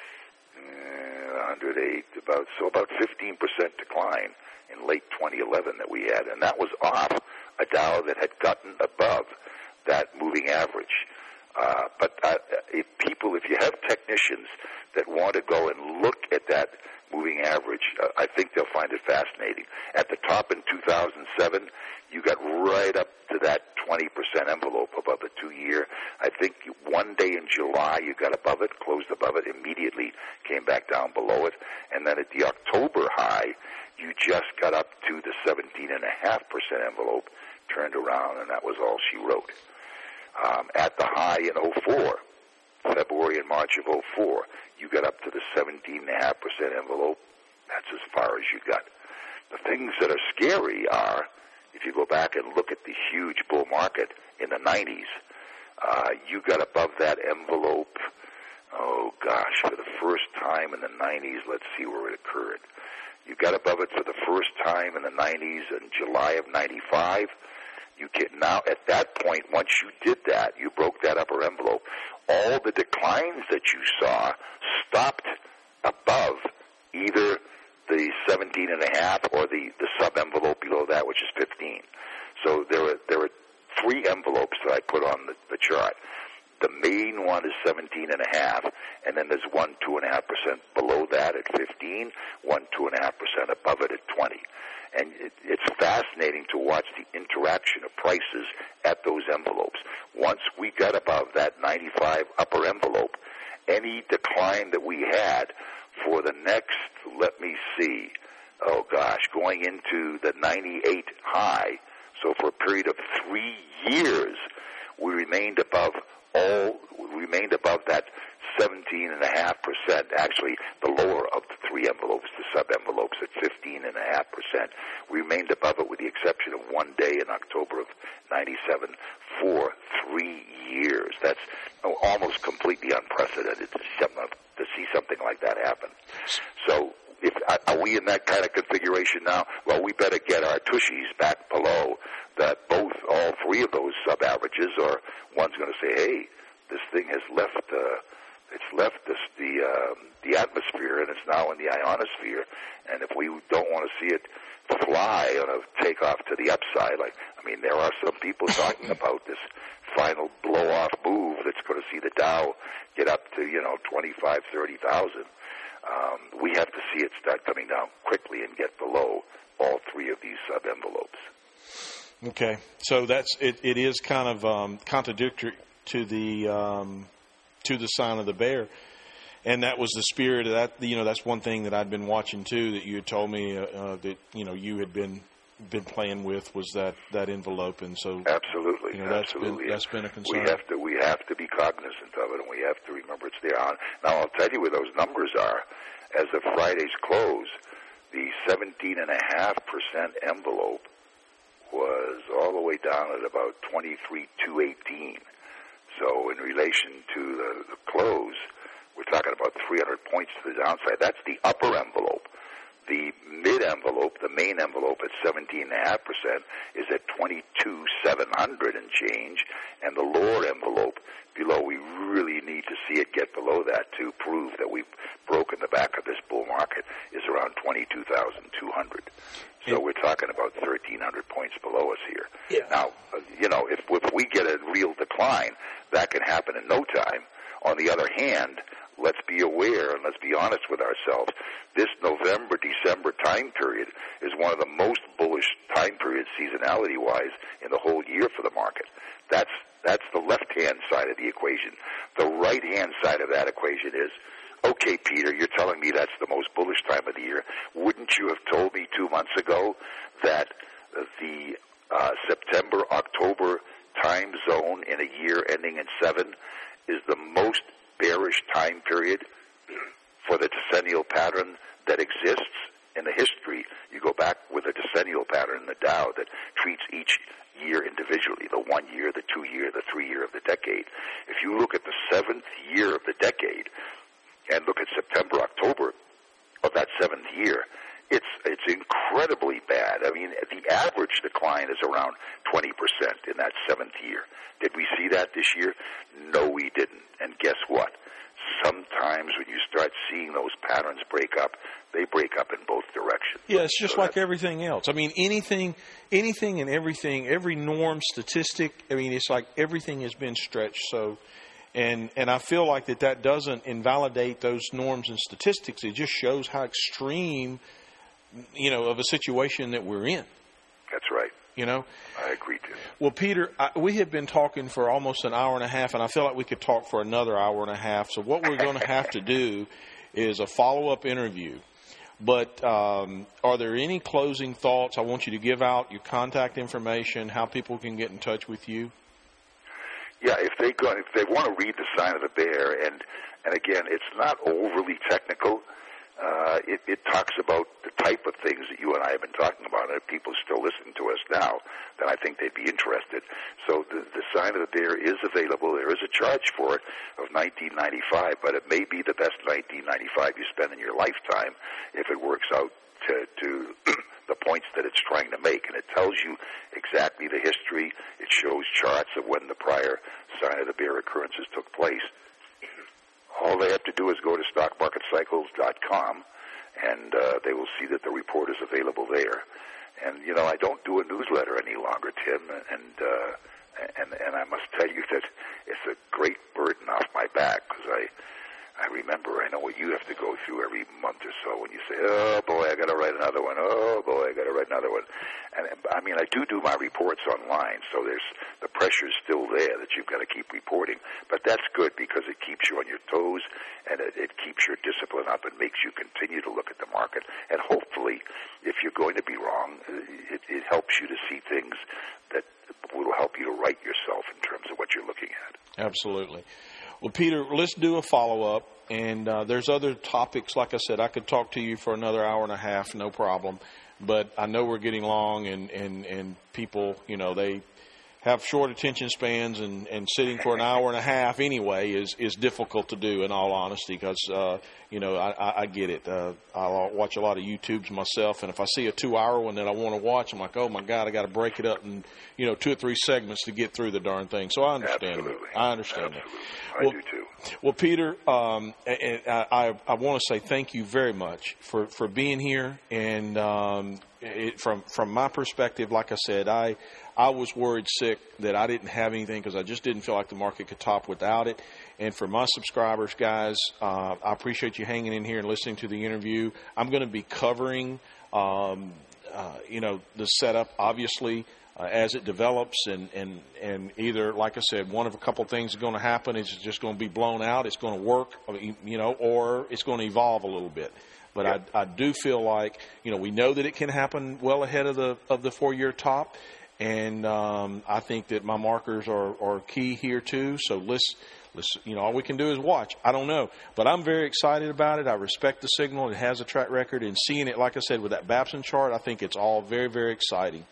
one hundred eight, about so about fifteen percent decline in late twenty eleven that we had. And that was off a Dow that had gotten above that moving average. Uh, but uh, if people, if you have technicians that want to go and look at that moving average, uh, I think they'll find it fascinating. At the top in two thousand seven, you got right up to that twenty percent envelope above the two-year. I think one day in July you got above it, closed above it, immediately came back down below it. And then at the October high, you just got up to the seventeen point five percent envelope, turned around, and that was all she wrote. Um, at the high in oh four, February and March of oh four, you got up to the seventeen point five percent envelope. That's as far as you got. The things that are scary are, if you go back and look at the huge bull market in the nineties, uh, you got above that envelope, oh gosh, for the first time in the nineties. Let's see where it occurred. You got above it for the first time in the nineties in July of ninety-five. You get now at that point, once you did that, you broke that upper envelope. All the declines that you saw stopped above either the seventeen and a half or the, the sub envelope below that, which is fifteen. So there are there are three envelopes that I put on the, the chart. The main one is seventeen and a half, and then there's one two and a half percent below that at fifteen, one two and a half percent above it at twenty. And it, it's fascinating to watch the interaction of prices at those envelopes. Once we got above that ninety-five upper envelope, any decline that we had for the next, let me see, oh gosh, going into the ninety-eight high, so for a period of three years, we remained above all, we remained above that seventeen and a half percent, actually the lower of the three envelopes, the sub-envelopes at fifteen and a half percent. We remained above it with the exception of one day in October of ninety-seven for three years. That's almost completely unprecedented to see something, to see something like that happen. So if, are we in that kind of configuration now? Well, we better get our tushies back below that both, all three of those sub-averages, or one's going to say, hey, this thing has left uh, it's left this, the um, the atmosphere, and it's now in the ionosphere. And if we don't want to see it fly on a takeoff to the upside, like, I mean, there are some people talking about this final blow-off move that's going to see the Dow get up to, you know, twenty-five, thirty thousand. Um, we have to see it start coming down quickly and get below all three of these sub-envelopes. Okay, so that's it. It is kind of um, contradictory to the um, to the sign of the bear, and that was the spirit of that. You know, that's one thing that I'd been watching too. That you had told me uh, uh, that you know you had been been playing with was that, that envelope, and so absolutely, you know, that's absolutely, been, that's been a concern. We have to we have to be cognizant of it, and we have to remember it's there. Now I'll tell you where those numbers are. As of Friday's close, the seventeen and a half percent envelope was all the way down at about twenty-three two eighteen. So in relation to the, the close, we're talking about three hundred points to the downside. That's the upper envelope. The mid envelope, the main envelope at seventeen point five percent, is at twenty-two seven hundred and change, and the lower envelope below, we really need to see it get below that to prove that we've broken the back of this bull market, is around twenty-two thousand two hundred. So we're talking about thirteen hundred points below us here. Yeah. Now, you know, if, if we get a real decline, that can happen in no time. On the other hand, let's be aware and let's be honest with ourselves. This November, December time period is one of the most bullish time periods seasonality-wise in the whole year for the market. That's that's the left-hand side of the equation. The right-hand side of that equation is, okay, Peter, you're telling me that's the most bullish time of the year. Wouldn't you have told me two months ago that the uh, September, October time zone in a year ending in seven is the most bearish time period for the decennial pattern that exists in the history? You go back with a decennial pattern in the Dow that treats each year individually, the one year, the two year, the three year of the decade. If you look at the seventh year of the decade, and look at September, October of that seventh year, it's it's incredibly bad. I mean, the average decline is around twenty percent in that seventh year. Did we see that this year? No, we didn't. And guess what? Sometimes when you start seeing those patterns break up, they break up in both directions. Yeah, it's just so like everything else. I mean, anything, anything and everything, every norm, statistic, I mean, it's like everything has been stretched. So, and and I feel like that that doesn't invalidate those norms and statistics. It just shows how extreme, you know, of a situation that we're in. That's right. You know? I agree, too. Well, Peter, I, we have been talking for almost an hour and a half, and I feel like we could talk for another hour and a half. So what we're going to have to do is a follow-up interview. But um, are there any closing thoughts? I want you to give out your contact information, how people can get in touch with you. Yeah, if they go, if they want to read The Sign of the Bear, and and again, it's not overly technical. Uh, it, it talks about the type of things that you and I have been talking about, and if people still listen to us now, then I think they'd be interested. So the, the Sign of the Bear is available. There is a charge for it of nineteen ninety-five, but it may be the best nineteen ninety-five you spend in your lifetime if it works out to, to the points that it's trying to make. And it tells you exactly the history. It shows charts of when the prior Sign of the Bear occurrences took place. All they have to do is go to stock market cycles dot com, and uh, they will see that the report is available there. And, you know, I don't do a newsletter any longer, Tim, and uh, and, and I must tell you that it's a great burden off my back, because I, I remember, I know what you have to go through every month or so when you say, oh, boy, I got to write another one. Oh, boy, I got to write another one. And, I mean, I do do my reports online, so there's the pressure is still there that you've got to keep reporting. But that's good because it keeps you on your toes, and it, it keeps your discipline up and makes you continue to look at the market. And hopefully, if you're going to be wrong, it, it helps you to see things that will help you to right yourself in terms of what you're looking at. Absolutely. Well, Peter, let's do a follow-up, and uh, there's other topics. Like I said, I could talk to you for another hour and a half, no problem, but I know we're getting long, and, and, and people, you know, they have short attention spans, and, and sitting for an hour and a half anyway is, is difficult to do, in all honesty, because, uh, you know, I, I, I get it. Uh, I watch a lot of YouTubes myself, and if I see a two-hour one that I want to watch, I'm like, oh, my God, I got to break it up in, you know, two or three segments to get through the darn thing. So I understand Absolutely. that. I understand Absolutely. that. I well, do, too. Well, Peter, um, and I, I, I want to say thank you very much for, for being here. And um, it, from from my perspective, like I said, I I was worried sick that I didn't have anything because I just didn't feel like the market could top without it. And for my subscribers, guys, uh, I appreciate you hanging in here and listening to the interview. I'm going to be covering, um, uh, you know, the setup, obviously, Uh, as it develops, and, and, and either, like I said, one of a couple of things is going to happen. It's just going to be blown out. It's going to work, you know, or it's going to evolve a little bit. But yeah. I, I do feel like, you know, we know that it can happen well ahead of the of the four-year top, and um, I think that my markers are, are key here too. So let's, let's, you know, all we can do is watch. I don't know, but I'm very excited about it. I respect the signal. It has a track record, and seeing it, like I said, with that Babson chart, I think it's all very, very exciting.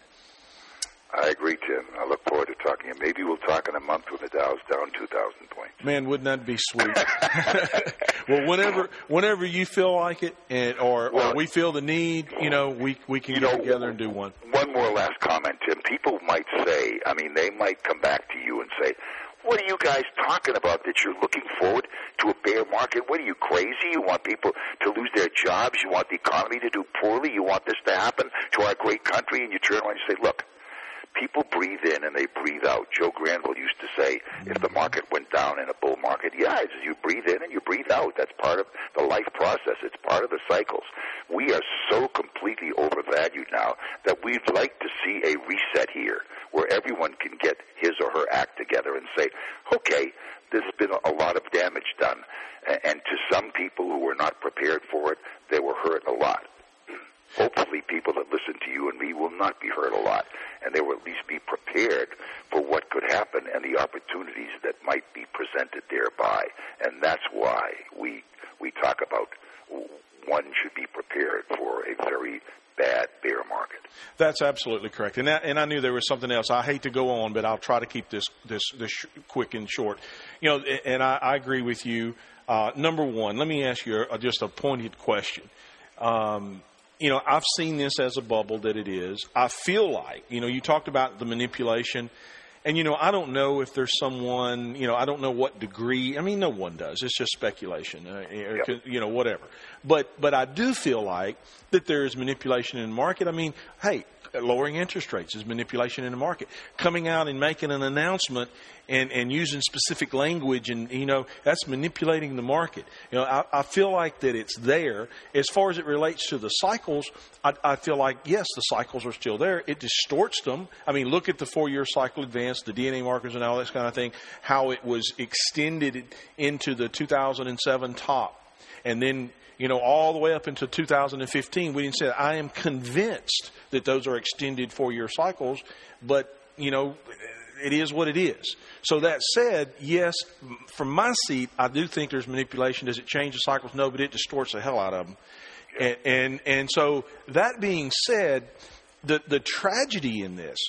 I agree, Tim. I look forward to talking. And maybe we'll talk in a month when the Dow's down two thousand points. Man, wouldn't that be sweet? Well, whenever whenever you feel like it, and or, well, or we feel the need, you know, we we can get know, together and do one. One more last comment, Tim. People might say, I mean, they might come back to you and say, what are you guys talking about that you're looking forward to a bear market? What are you, crazy? You want people to lose their jobs? You want the economy to do poorly? You want this to happen to our great country? And you turn around and you say, look, people breathe in and they breathe out. Joe Granville used to say, if the market went down in a bull market, yeah, it's, you breathe in and you breathe out. That's part of the life process. It's part of the cycles. We are so completely overvalued now that we'd like to see a reset here where everyone can get his or her act together and say, okay, there's been a lot of damage done. And to some people who were not prepared for it, they were hurt a lot. Hopefully people that listen to you and me will not be hurt a lot, and they will at least be prepared for what could happen and the opportunities that might be presented thereby. And that's why we we talk about one should be prepared for a very bad bear market. That's absolutely correct. And that, and I knew there was something else. I hate to go on, but I'll try to keep this this, this quick and short. You know, and I, I agree with you. Uh, number one, let me ask you a, just a pointed question. Um, you know, I've seen this as a bubble that it is. I feel like, you know, you talked about the manipulation. And, you know, I don't know if there's someone, you know, I don't know what degree. I mean, no one does. It's just speculation, uh, yep. you know, whatever. But but I do feel like that there is manipulation in the market. I mean, hey, lowering interest rates is manipulation in the market. Coming out and making an announcement and, and using specific language and, you know, that's manipulating the market. You know, I, I feel like that it's there. As far as it relates to the cycles, I, I feel like, yes, the cycles are still there. It distorts them. I mean, look at the four-year cycle advance, the D N A markers and all that kind of thing, how it was extended into the two thousand seven top. And then, you know, all the way up into two thousand fifteen, we didn't say that. I am convinced that those are extended four-year cycles, but, you know, it is what it is. So that said, yes, from my seat, I do think there's manipulation. Does it change the cycles? No, but it distorts the hell out of them. And and, and so that being said, the, the tragedy in this,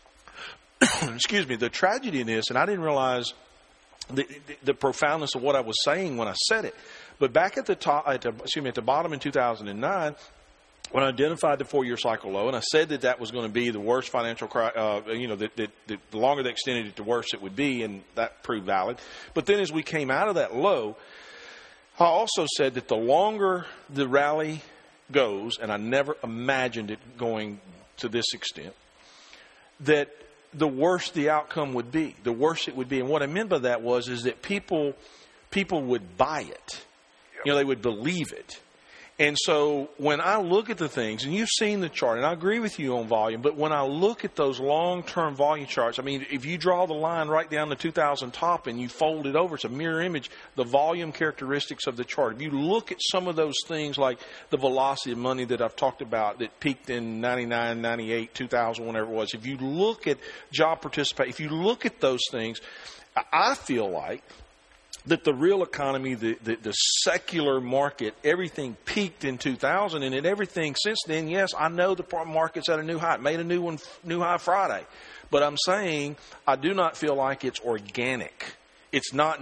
excuse me, the tragedy in this, and I didn't realize the, the, the profoundness of what I was saying when I said it, but back at the top, at the, excuse me, at the bottom in two thousand nine, when I identified the four-year cycle low, and I said that that was going to be the worst financial, uh, you know, that, that, that the longer they extended it, the worse it would be, and that proved valid. But then as we came out of that low, I also said that the longer the rally goes, and I never imagined it going to this extent, that the worse the outcome would be, the worse it would be. And what I meant by that was is that people people would buy it. You know, they would believe it. And so when I look at the things, and you've seen the chart, and I agree with you on volume, but when I look at those long-term volume charts, I mean, if you draw the line right down to two thousand top and you fold it over, it's a mirror image, the volume characteristics of the chart. If you look at some of those things like the velocity of money that I've talked about that peaked in ninety-nine, ninety-eight, two thousand, whenever it was, if you look at job participation, if you look at those things, I feel like that the real economy, the, the, the secular market, everything peaked in two thousand, and in everything since then, yes, I know the market's at a new high. It made a new one, new high Friday. But I'm saying I do not feel like it's organic. It's not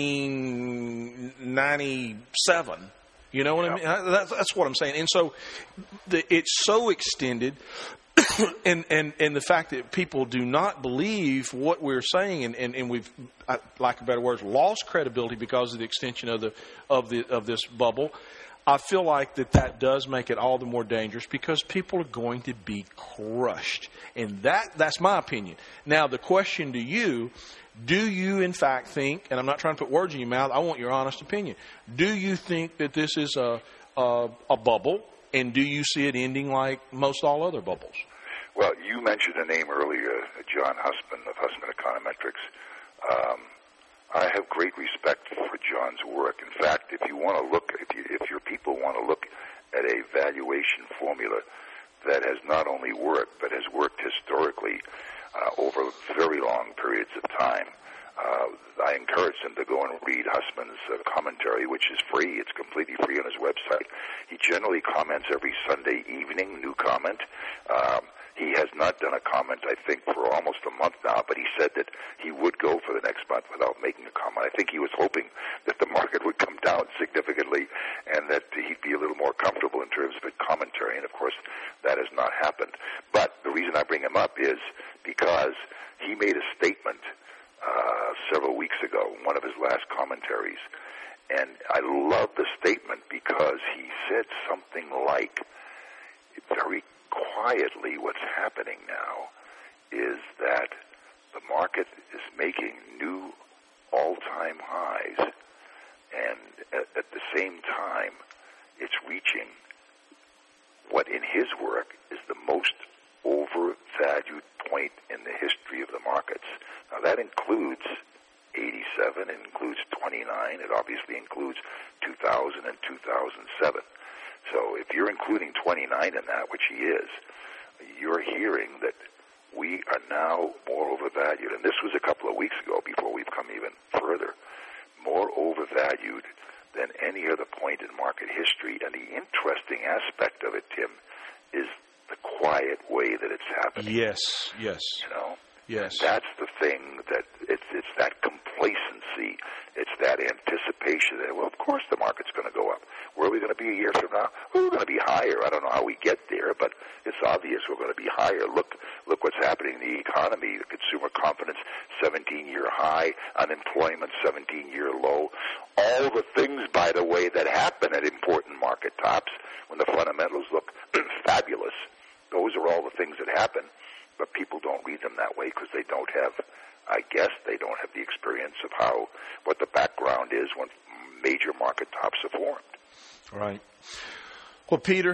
nineteen ninety-seven. You know what yeah. I mean? That's, that's what I'm saying. And so the, it's so extended. and, and, and the fact that people do not believe what we're saying, and, and, and we've, like a better words, lost credibility because of the extension of the of the of this bubble. I feel like that that does make it all the more dangerous because people are going to be crushed, and that that's my opinion. Now, the question to you: do you, in fact, think? And I'm not trying to put words in your mouth. I want your honest opinion. Do you think that this is a a, a bubble? And do you see it ending like most all other bubbles? Well, you mentioned a name earlier, John Hussman of Hussman Econometrics. Um, I have great respect for John's work. In fact, if you want to look, if, you, if your people want to look at a valuation formula that has not only worked, but has worked historically uh, over very long periods of time, Uh, I encourage them to go and read Hussman's uh, commentary, which is free. It's completely free on his website. He generally comments every Sunday evening, new comment. Um, he has not done a comment, I think, for almost a month now, but he said that he would go for the next month without making a comment. I think he was hoping that the market would come down significantly and that he'd be a little more comfortable in terms of his commentary, and of course that has not happened. But the reason I bring him up is because he made a statement Uh, several weeks ago, one of his last commentaries. And I love the statement because he said something like, very quietly, what's happening now is that the market is making new all-time highs, and at, at the same time, it's reaching what in his work is the most overvalued point in the history of the markets. Now, that includes eighty-seven, it includes twenty-nine, it obviously includes two thousand and two thousand seven. So if you're including twenty-nine in that, which he is, you're hearing that we are now more overvalued. And this was a couple of weeks ago before we've come even further, more overvalued than any other point in market history. And the interesting aspect of it, Tim, is the quiet way that it's happening. Yes, yes. You know? Yes. And that's the thing that it's it's that complacency. It's that anticipation that, well, of course the market's going to go up. Where are we going to be a year from now? Well, we're going to be higher. I don't know how we get there, but it's obvious we're going to be higher. Look, look what's happening in the economy. The consumer confidence, seventeen-year high. Unemployment, seventeen-year low. All the things, by the way, that happen at important market tops when the fundamentals look fabulous. Those are all the things that happen, but people don't read them that way because they don't have, I guess, they don't have the experience of how, what the background is when major market tops are formed. Right. Well, Peter,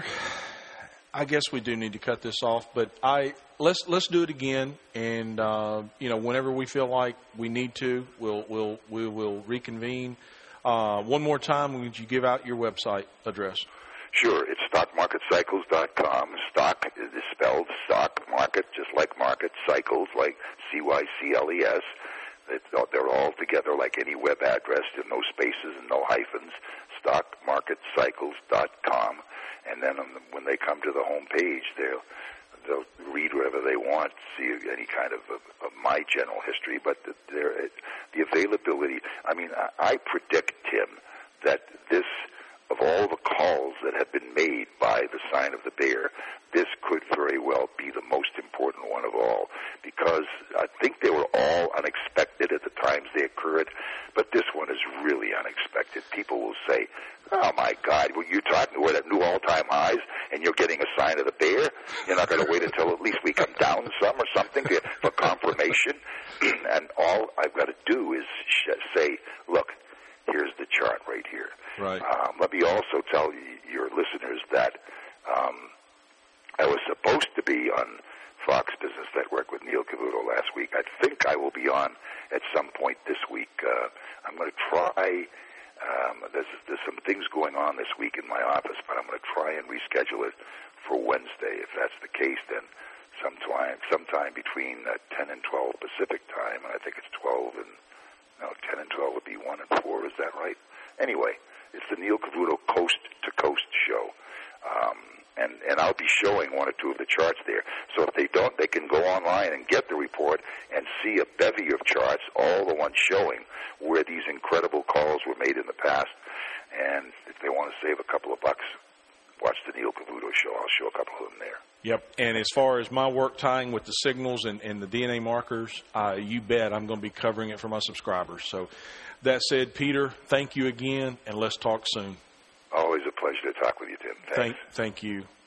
I guess we do need to cut this off, but I let's let's do it again, and uh, you know, whenever we feel like we need to, we'll we'll we will reconvene. Uh, one more time, would you give out your website address? Sure, it's stock market cycles dot com. Stock is spelled stock market, just like market, cycles like C Y C L E S. They're all together like any web address, in no spaces and no hyphens, stock market cycles dot com. And then when they come to the home page, they'll, they'll read whatever they want, see any kind of, of, of my general history, but the, the availability, I mean, I, I predict, Tim, that this, of all the calls that have been made by the sign of the bear, this could very well be the most important one of all, because I think they were all unexpected at the times they occurred, but this one is really unexpected. People will say, oh, my God, well, you're talking about at new all-time highs, and you're getting a sign of the bear? You're not going to wait until at least we come down some or something to, for confirmation? And all I've got to do is sh- say, look, here's the chart right here. Right. Um, let me also tell you, your listeners that um, I was supposed to be on Fox Business Network with Neil Cavuto last week. I think I will be on at some point this week. Uh, I'm going to try. Um, there's, there's some things going on this week in my office, but I'm going to try and reschedule it for Wednesday. If that's the case, then sometime, sometime between uh, ten and twelve Pacific time, and I think it's twelve and no, ten and twelve would be one and four. Is that right? Anyway, it's the Neil Cavuto Coast to Coast show. Um, and, and I'll be showing one or two of the charts there. So if they don't, they can go online and get the report and see a bevy of charts, all the ones showing where these incredible calls were made in the past. And if they want to save a couple of bucks, watch the Neil Cavuto show. I'll show a couple of them there. Yep. And as far as my work tying with the signals and, and the D N A markers, uh, you bet I'm going to be covering it for my subscribers. So that said, Peter, thank you again, and let's talk soon. Always a pleasure to talk with you, Tim. Thanks. Thank, thank you.